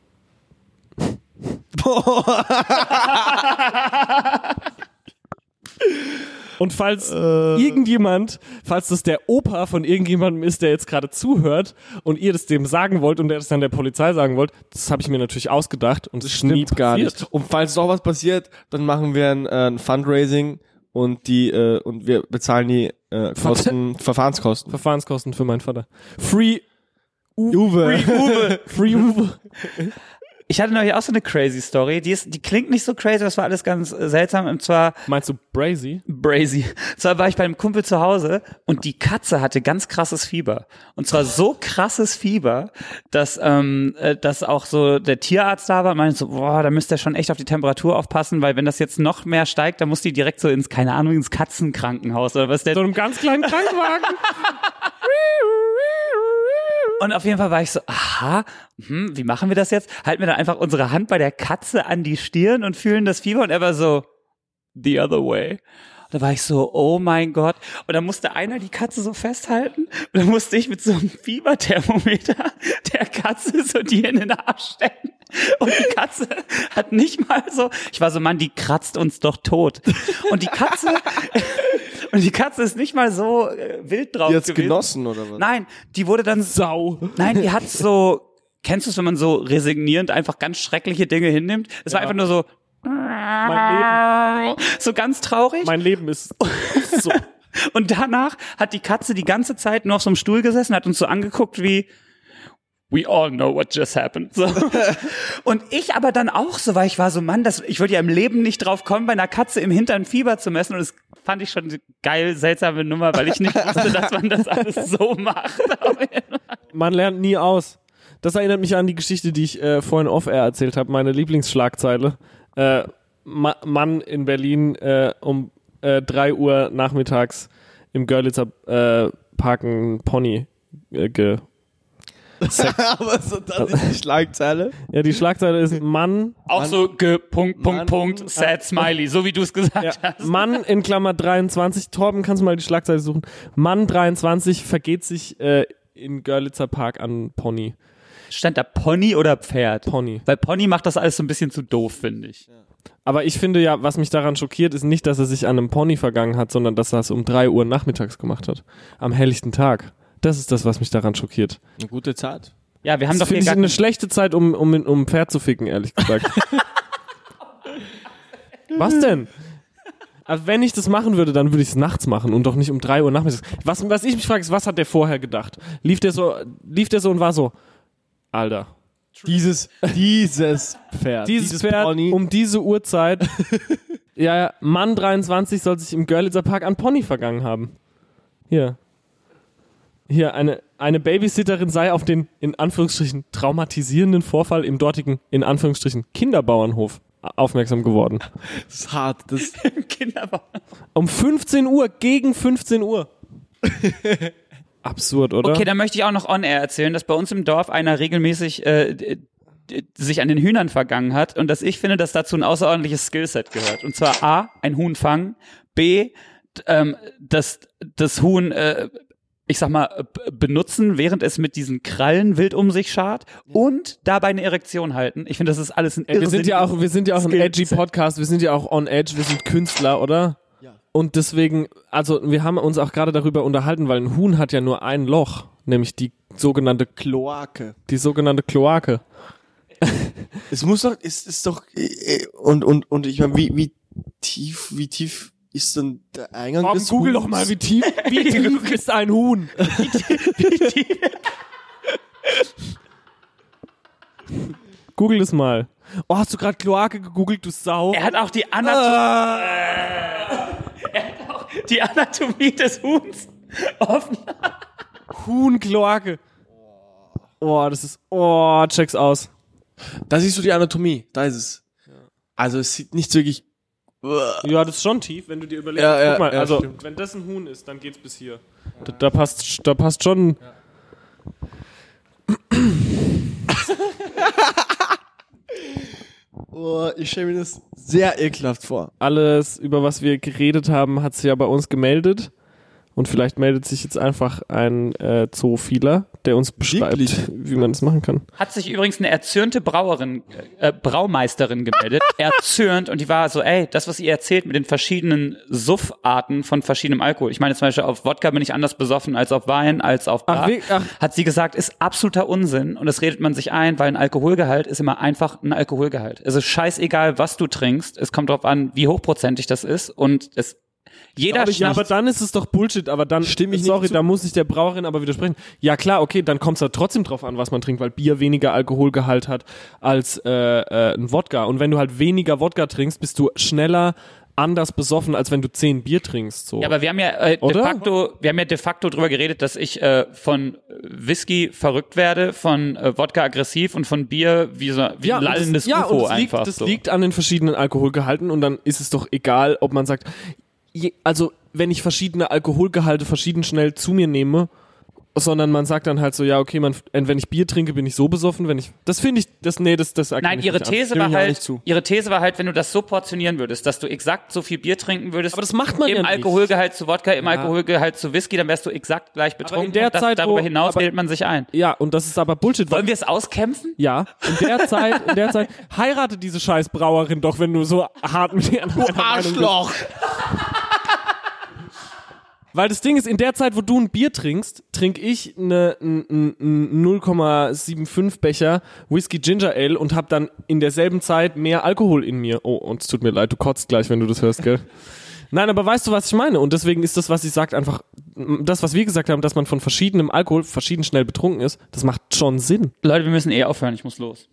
S1: Und falls äh. irgendjemand, falls das der Opa von irgendjemandem ist, der jetzt gerade zuhört und ihr das dem sagen wollt und der das dann der Polizei sagen wollt, das habe ich mir natürlich ausgedacht und das stimmt
S2: gar nicht. Und falls doch was passiert, dann machen wir ein, äh, ein Fundraising und die äh, und wir bezahlen die äh, Kosten, Verfahrenskosten.
S1: Verfahrenskosten für meinen Vater. Free
S2: U- Uwe.
S1: Free Uwe. Free Uwe.
S3: Ich hatte neulich auch so eine crazy Story, die ist, die klingt nicht so crazy, das war alles ganz äh, seltsam, und zwar...
S1: Meinst du Brazy?
S3: Brazy. Und zwar war ich bei einem Kumpel zu Hause und die Katze hatte ganz krasses Fieber. Und zwar so krasses Fieber, dass, ähm, äh, dass auch so der Tierarzt da war und meinte so, boah, da müsst ihr schon echt auf die Temperatur aufpassen, weil wenn das jetzt noch mehr steigt, dann muss die direkt so ins, keine Ahnung, ins Katzenkrankenhaus oder was der...
S1: So einem ganz kleinen Krankenwagen.
S3: Und auf jeden Fall war ich so, aha, hm, wie machen wir das jetzt? Halten wir dann einfach unsere Hand bei der Katze an die Stirn und fühlen das Fieber? Und er war so, the other way. Und da war ich so, oh mein Gott. Und dann musste einer die Katze so festhalten. Und dann musste ich mit so einem Fieberthermometer der Katze so die in den Arsch stecken. Und die Katze hat nicht mal so, ich war so, Mann, die kratzt uns doch tot. Und die Katze, und die Katze ist nicht mal so äh, wild drauf
S2: Die hat's
S3: gewesen.
S2: genossen, oder was?
S3: Nein, die wurde dann
S1: Sau.
S3: Nein, die hat so, kennst du es, wenn man so resignierend einfach ganz schreckliche Dinge hinnimmt? Es war
S1: Ja.
S3: einfach nur so,
S1: Mein Leben,
S3: so ganz traurig.
S1: mein Leben ist so.
S3: Und danach hat die Katze die ganze Zeit nur auf so einem Stuhl gesessen, hat uns so angeguckt wie, we all know what just happened. So. Und ich aber dann auch so, weil ich war so, Mann, das, ich würde ja im Leben nicht drauf kommen, bei einer Katze im Hintern Fieber zu messen. Und das fand ich schon eine geil, seltsame Nummer, weil ich nicht wusste, dass man das alles so macht.
S1: Man lernt nie aus. Das erinnert mich an die Geschichte, die ich äh, vorhin off-air erzählt habe, meine Lieblingsschlagzeile. Äh, Ma- Mann in Berlin äh, um äh, drei Uhr nachmittags im Görlitzer äh, Park ein Pony äh, ge...
S2: Aber so, das ist die Schlagzeile.
S1: Ja, die Schlagzeile ist Mann,
S3: Auch so ge Punkt, Punkt,
S2: Mann.
S3: Punkt, sad smiley, so wie du es gesagt
S1: ja,
S3: hast.
S1: Mann in Klammer dreiundzwanzig. Torben, kannst du mal die Schlagzeile suchen? Mann dreiundzwanzig vergeht sich äh, in Görlitzer Park an Pony.
S3: Stand da Pony oder Pferd?
S1: Pony.
S3: Weil Pony macht das alles so ein bisschen zu doof, finde ich.
S1: Aber ich finde ja, was mich daran schockiert, ist nicht, dass er sich an einem Pony vergangen hat, sondern dass er es um drei Uhr nachmittags gemacht hat. Am helllichten Tag. Das ist das, was mich daran schockiert.
S2: Eine gute Zeit.
S3: Ja, wir haben
S1: Das
S3: doch hier
S1: finde ich
S3: gar
S1: eine schlechte Zeit, um, um, um ein Pferd zu ficken, ehrlich gesagt. Was denn? Also wenn ich das machen würde, dann würde ich es nachts machen und doch nicht um drei Uhr nachmittags. Was, was ich mich frage, ist, was hat der vorher gedacht? Lief der so, lief der so und war so, Alter,
S2: Dieses, dieses Pferd.
S1: dieses, Pferd
S2: Pony.
S1: um diese Uhrzeit, ja, ja, Mann dreiundzwanzig soll sich im Görlitzer Park an Pony vergangen haben. Hier. Hier, eine, eine Babysitterin sei auf den, in Anführungsstrichen, traumatisierenden Vorfall im dortigen, in Anführungsstrichen, Kinderbauernhof aufmerksam geworden.
S2: Das ist hart. Das
S3: Kinderbauern.
S1: Um fünfzehn Uhr, gegen fünfzehn Uhr. absurd, oder?
S3: Okay, dann möchte ich auch noch on-air erzählen, dass bei uns im Dorf einer regelmäßig äh, d- d- sich an den Hühnern vergangen hat und dass ich finde, dass dazu ein außerordentliches Skillset gehört. Und zwar A, ein Huhn fangen, B, d- ähm, das, das Huhn, äh, ich sag mal, b- benutzen, während es mit diesen Krallen wild um sich schart und dabei eine Erektion halten. Ich finde, das ist alles ein
S1: Ey, wir sind ja auch, wir sind ja auch ein
S3: Skillset.
S1: edgy Podcast, wir sind ja auch on edge, wir sind Künstler, oder?
S2: Ja.
S1: Und deswegen, also wir haben uns auch gerade darüber unterhalten, weil ein Huhn hat ja nur ein Loch, nämlich die sogenannte
S2: Kloake.
S1: die sogenannte Kloake.
S2: Es muss doch, es ist doch, äh, und, und, und ich meine, wie, wie tief, wie tief ist denn der Eingang
S1: Warum
S2: des
S1: google
S2: Huhns?
S1: doch mal, wie tief, wie tief ist ein Huhn? Google es mal. Oh, hast du gerade Kloake gegoogelt, du Sau?
S3: Er hat auch die Anatomie, er hat auch die Anatomie des Huhns offen.
S1: Huhn, Kloake. Oh, das ist, oh, check's aus.
S2: Da siehst du die Anatomie, da ist es. Also es sieht nicht wirklich,
S1: Ja, das ist schon tief, wenn du dir überlegst.
S2: Ja, ja,
S1: Guck mal,
S2: ja,
S1: also,
S2: stimmt.
S1: wenn das ein Huhn ist, dann geht's bis hier. Da, da passt, da passt schon.
S2: oh, ich stelle mir das sehr ekelhaft vor.
S1: Alles, über was wir geredet haben, hat sich ja bei uns gemeldet. Und vielleicht meldet sich jetzt einfach ein äh, Zoophiler, der uns beschreibt,
S2: Wirklich?
S1: wie man das machen kann.
S3: Hat sich übrigens eine erzürnte Brauerin, äh, Braumeisterin gemeldet, erzürnt, und die war so, ey, das, was ihr erzählt mit den verschiedenen Suffarten von verschiedenem Alkohol, ich meine zum Beispiel auf Wodka bin ich anders besoffen als auf Wein, als auf Bar,
S1: Ach, wie- ach.
S3: hat sie gesagt, ist absoluter Unsinn, und das redet man sich ein, weil ein Alkoholgehalt ist immer einfach ein Alkoholgehalt. Es ist scheißegal, was du trinkst, es kommt darauf an, wie hochprozentig das ist, und es jeder
S1: Ja, aber dann ist es doch Bullshit, aber dann,
S2: Stimme ich nicht
S1: sorry,
S2: zu.
S1: da muss ich der Brauerin aber widersprechen. Ja klar, okay, dann kommt es da trotzdem drauf an, was man trinkt, weil Bier weniger Alkoholgehalt hat als äh, äh, ein Wodka. Und wenn du halt weniger Wodka trinkst, bist du schneller anders besoffen, als wenn du zehn Bier trinkst. So.
S3: Ja, aber wir haben ja äh, de
S1: Oder?
S3: facto, wir haben ja de facto drüber geredet, dass ich äh, von Whisky verrückt werde, von äh, Wodka aggressiv und von Bier wie so wie
S1: ja,
S3: ein lallendes
S1: das, ja,
S3: U F O
S1: und das liegt,
S3: einfach.
S1: das
S3: so.
S1: liegt an den verschiedenen Alkoholgehalten und dann ist es doch egal, ob man sagt, je, also wenn ich verschiedene Alkoholgehalte verschieden schnell zu mir nehme, sondern man sagt dann halt so, ja, okay, man, wenn ich Bier trinke, bin ich so besoffen, wenn ich, das finde ich, das, nee, das, das erkenne
S3: Nein,
S1: ich
S3: ihre
S1: nicht an.
S3: These
S2: Stimme
S3: war
S2: ich auch
S3: halt,
S2: nicht zu.
S3: ihre These war halt, wenn du das so portionieren würdest, dass du exakt so viel Bier trinken würdest,
S1: Aber das macht man
S3: im
S1: ja nicht.
S3: Alkoholgehalt zu Wodka, im Alkoholgehalt zu Whisky, dann wärst du exakt gleich betrunken.
S1: in der
S3: und das,
S1: Zeit,
S3: darüber
S1: wo-
S3: hinaus
S1: aber-
S3: wählt man sich ein.
S1: Ja, und das ist aber Bullshit. weil-
S3: Wollen wir es auskämpfen?
S1: Ja, in der Zeit, in der Zeit, heirate diese scheiß Brauerin doch, wenn du so hart mit ihr an einer Meinung bist. Weil das Ding ist, in der Zeit, wo du ein Bier trinkst, trinke ich eine, n- n- n- null Komma fünfundsiebzig Becher Whisky Ginger Ale und habe dann in derselben Zeit mehr Alkohol in mir. Oh, und es tut mir leid, du kotzt gleich, wenn du das hörst, gell? Nein, aber weißt du, was ich meine? Und deswegen ist das, was ich sage, einfach das, was wir gesagt haben, dass man von verschiedenem Alkohol verschieden schnell betrunken ist, das macht schon Sinn.
S3: Leute, wir müssen eh aufhören, ich muss los.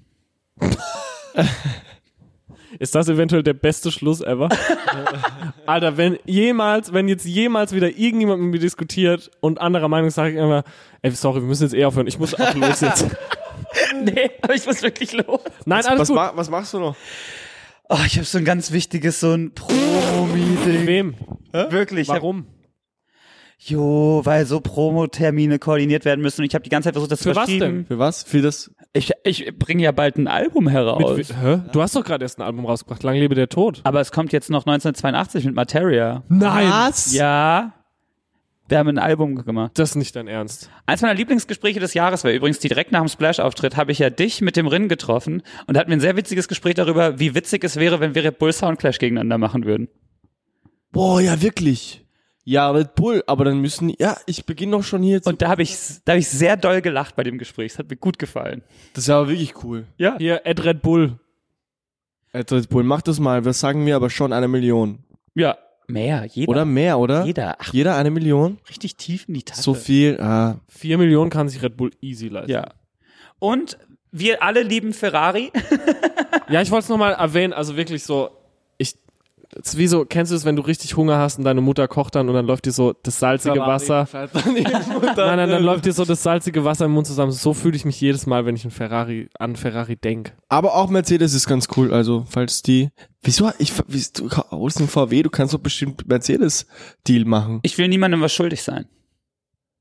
S1: Ist das eventuell der beste Schluss ever? Alter, wenn jemals, wenn jetzt jemals wieder irgendjemand mit mir diskutiert und anderer Meinung ist, sage ich immer, ey, sorry, wir müssen jetzt eh aufhören. Ich muss auch los jetzt.
S3: Nee, aber ich muss wirklich los.
S1: Nein, alles
S2: Was,
S1: gut.
S2: ma was machst du noch?
S3: Oh, ich habe so ein ganz wichtiges, so ein Promo-Meeting.
S1: Wem?
S3: Wirklich. ich hab-
S1: Warum?
S3: Jo, weil so Promo-Termine koordiniert werden müssen und ich habe die ganze Zeit versucht, das
S1: Für
S3: zu
S1: was denn?
S3: verschieben.
S2: Für was? Für das?
S3: Ich, ich bringe ja bald ein Album heraus.
S1: Mit, hä? Du hast doch gerade erst ein Album rausgebracht. Lang lebe der Tod.
S3: Aber es kommt jetzt noch neunzehnhundertzweiundachtzig mit Materia.
S1: Nein.
S2: Was?
S3: Ja. Wir haben ein Album gemacht.
S1: Das ist nicht dein Ernst.
S3: Eins meiner Lieblingsgespräche des Jahres war übrigens, direkt nach dem Splash-Auftritt habe ich ja dich mit dem Rin getroffen und hatten wir ein sehr witziges Gespräch darüber, wie witzig es wäre, wenn wir Red Bull Soundclash gegeneinander machen würden.
S2: Boah, ja, wirklich. Ja, Red Bull, aber dann müssen, ja, ich beginne doch schon hier zu.
S3: Und da habe ich, da habe ich sehr doll gelacht bei dem Gespräch. Es hat mir gut gefallen.
S2: Das ist ja wirklich cool.
S3: Ja.
S1: Hier, Ed Red Bull.
S2: Äh, Red Bull, mach das mal. Wir sagen mir aber schon eine Million.
S3: Ja. Mehr, jeder.
S2: Oder mehr, oder?
S3: Jeder. Ach,
S2: Jeder eine Million?
S3: richtig tief in die Tasche.
S2: So viel, ah.
S1: Vier Millionen kann sich Red Bull easy leisten.
S3: Ja. Und wir alle lieben Ferrari.
S1: Ja, ich wollte es nochmal erwähnen, also wirklich so, ich, es ist wie so, kennst du es, wenn du richtig Hunger hast und deine Mutter kocht dann und dann läuft dir so das salzige Wasser, nein, nein, dann läuft dir so das salzige Wasser im Mund zusammen. So fühle ich mich jedes Mal, wenn ich an Ferrari, an Ferrari denke.
S2: Aber auch Mercedes ist ganz cool, also, falls die, wieso, ich, wie, du holst einen V W, du kannst doch bestimmt Mercedes-Deal machen.
S3: Ich will niemandem was schuldig sein.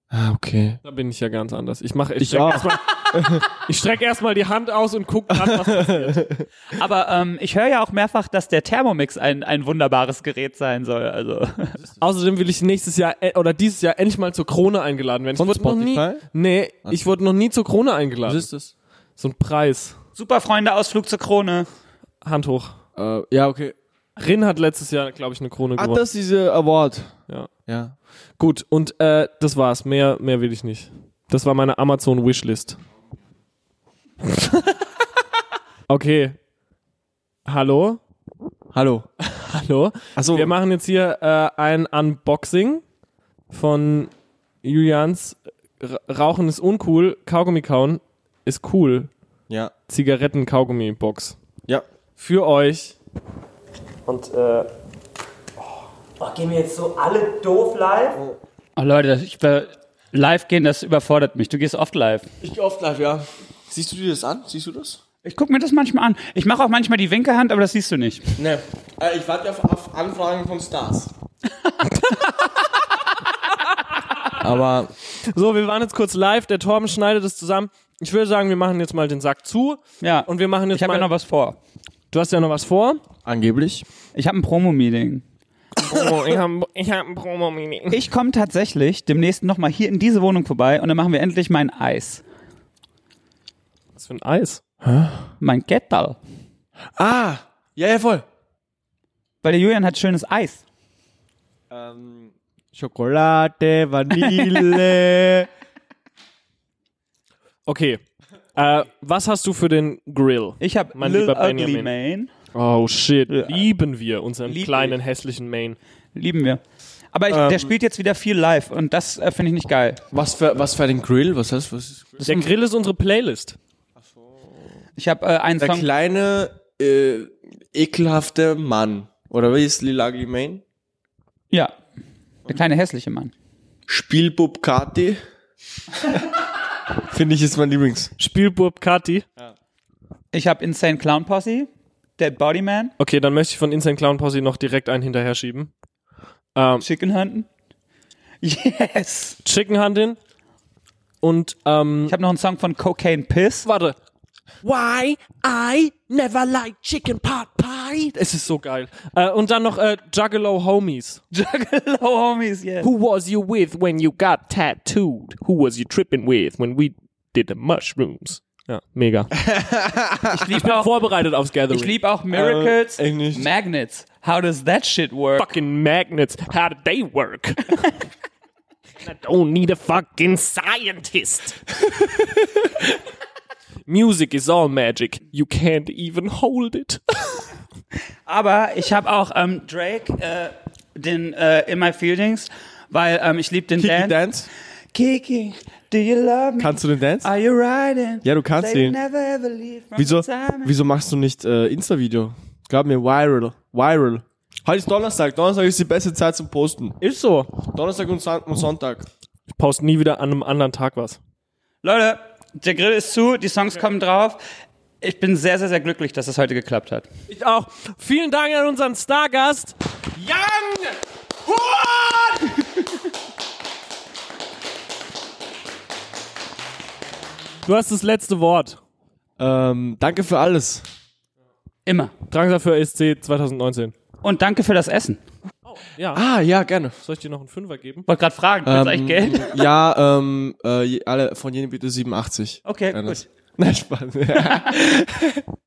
S2: Ah, okay.
S1: Da bin ich ja ganz anders. Ich mache, ich,
S2: Ich
S1: streck
S2: auch.
S1: erstmal, ich streck erstmal die Hand aus und guck grad, was passiert.
S3: Aber ähm, ich höre ja auch mehrfach, dass der Thermomix ein, ein wunderbares Gerät sein soll. Also
S1: Außerdem will ich nächstes Jahr äh, oder dieses Jahr endlich mal zur Krone eingeladen werden.
S2: Von
S1: ich wurde noch nie,
S2: Spotify?
S1: nee, ich wurde noch nie zur Krone eingeladen.
S2: Was ist das?
S1: So ein Preis.
S3: super Freunde, Ausflug zur Krone.
S1: Hand hoch.
S2: Äh, ja, okay.
S1: Rin hat letztes Jahr, glaube ich, eine Krone
S2: Ah,
S1: gewonnen.
S2: das ist diese Award.
S1: Ja.
S2: Ja.
S1: Gut, und äh, das war's. Mehr, mehr will ich nicht. Das war meine Amazon-Wishlist. Okay. Hallo?
S2: Hallo.
S1: Hallo?
S2: Achso.
S1: Wir machen jetzt hier äh, ein Unboxing von Julians R- Rauchen ist uncool, Kaugummi kauen ist cool.
S2: Ja.
S1: Zigaretten-Kaugummi-Box.
S2: Ja.
S1: Für euch. Und äh,
S3: Oh, gehen wir jetzt so alle doof live? Oh Leute, ich will live gehen, das überfordert mich. Du gehst oft live.
S2: Ich gehe oft live, ja. Siehst du dir das an? Siehst du das?
S3: Ich gucke mir das manchmal an. Ich mache auch manchmal die Winkelhand, aber das siehst du nicht.
S2: Ne. Äh, ich warte auf, auf Anfragen von Stars. Aber
S1: so, wir waren jetzt kurz live. Der Torben schneidet es zusammen. Ich würde sagen, wir machen jetzt mal den Sack zu.
S3: Ja.
S1: Und wir machen jetzt
S3: Ich habe
S1: mal.
S3: ja noch was vor.
S1: Du hast ja noch was vor.
S2: angeblich.
S3: Ich habe ein Promo-Meeting.
S1: Oh, ich habe ich hab ein Promo-Meeting.
S3: Ich komme tatsächlich demnächst nochmal hier in diese Wohnung vorbei und dann machen wir endlich mein Eis.
S1: Was für ein Eis?
S3: Mein Kettal.
S2: Ah, ja, ja, voll.
S3: Weil der Julian hat schönes Eis.
S2: Ähm, Schokolade, Vanille.
S1: Okay. Äh, was hast du für den Grill?
S3: Ich habe
S1: Mein
S3: Lil
S1: lieber
S3: Ugly
S1: Benjamin.
S3: Main.
S1: Oh shit,
S3: Ja.
S1: lieben wir unseren
S3: Lieben
S1: kleinen hässlichen Main.
S3: Lieben wir. Aber ich,
S2: Ähm.
S3: der spielt jetzt wieder viel live und das äh, finde ich nicht geil.
S2: was für was für ein Grill? Was heißt was? Ist Grill?
S1: Der Grill ist unsere Playlist.
S3: Ich habe äh, einen
S2: Der
S3: Song.
S2: kleine äh, ekelhafte Mann. Oder wie ist Lil Ugly Mane?
S3: Ja. Der kleine hässliche Mann.
S2: Spielbub Kati. Finde ich ist mein Lieblings.
S1: Spielbub Kati.
S3: Ich habe Insane Clown Posse. Dead Body Man.
S1: Okay, dann möchte ich von Insane Clown Posse noch direkt einen hinterher schieben. Ähm,
S3: Chicken Hunten. Yes.
S1: Chicken Hunting. Und, ähm,
S3: Ich habe noch einen Song von Cocaine Piss.
S1: warte. Why I never like chicken pot pie. Es ist so geil. Äh, und dann noch äh, Juggalo Homies.
S3: Juggalo Homies, yes.
S1: Who was you with when you got tattooed? Who was you tripping with when we did the mushrooms? Ja, mega.
S3: Ich
S1: Ich
S3: liebe
S1: bin
S3: auch,
S1: vorbereitet aufs Gathering.
S3: ich lieb auch Miracles.
S2: Äh, echt nicht.
S3: Magnets. How does that shit work?
S1: fucking magnets. How do they work? I don't need a fucking scientist. Music is all magic. You can't even hold it.
S3: Aber ich habe auch ähm, Drake, äh, den äh, In My Feelings, weil ähm, ich liebe den
S2: Kiki
S3: Dance.
S2: Dance?
S3: Kiki, do you love me?
S2: Kannst du den Dance?
S3: Are you riding?
S2: Ja, du kannst
S3: They
S2: den.
S3: never ever leave from
S2: Wieso,
S3: the time.
S2: wieso machst du nicht äh, Insta-Video? Glaub mir, viral. Viral. Heute ist Donnerstag. Donnerstag ist die beste Zeit zum Posten.
S1: Ist so.
S2: Donnerstag und, Son und Sonntag.
S1: Ich poste nie wieder an einem anderen Tag was.
S3: Leute, der Grill ist zu, die Songs kommen drauf. Ich bin sehr, sehr, sehr glücklich, dass es heute geklappt hat.
S1: Ich auch. Vielen Dank an unseren Stargast. Young Horn! Du hast das letzte Wort.
S2: Ähm, danke für alles.
S3: Immer.
S1: Drangsal für E S C zwanzig neunzehn.
S3: Und danke für das Essen.
S1: Ja.
S2: Ah, ja, gerne.
S1: Soll ich dir noch einen Fünfer geben?
S3: Wollte gerade fragen, willst du
S2: Ähm,
S3: eigentlich Geld?
S2: Ja, ähm, äh, je- alle von jenen bitte siebenundachtzig.
S3: Okay,
S2: Eines.
S3: gut.
S2: Nein, Spaß.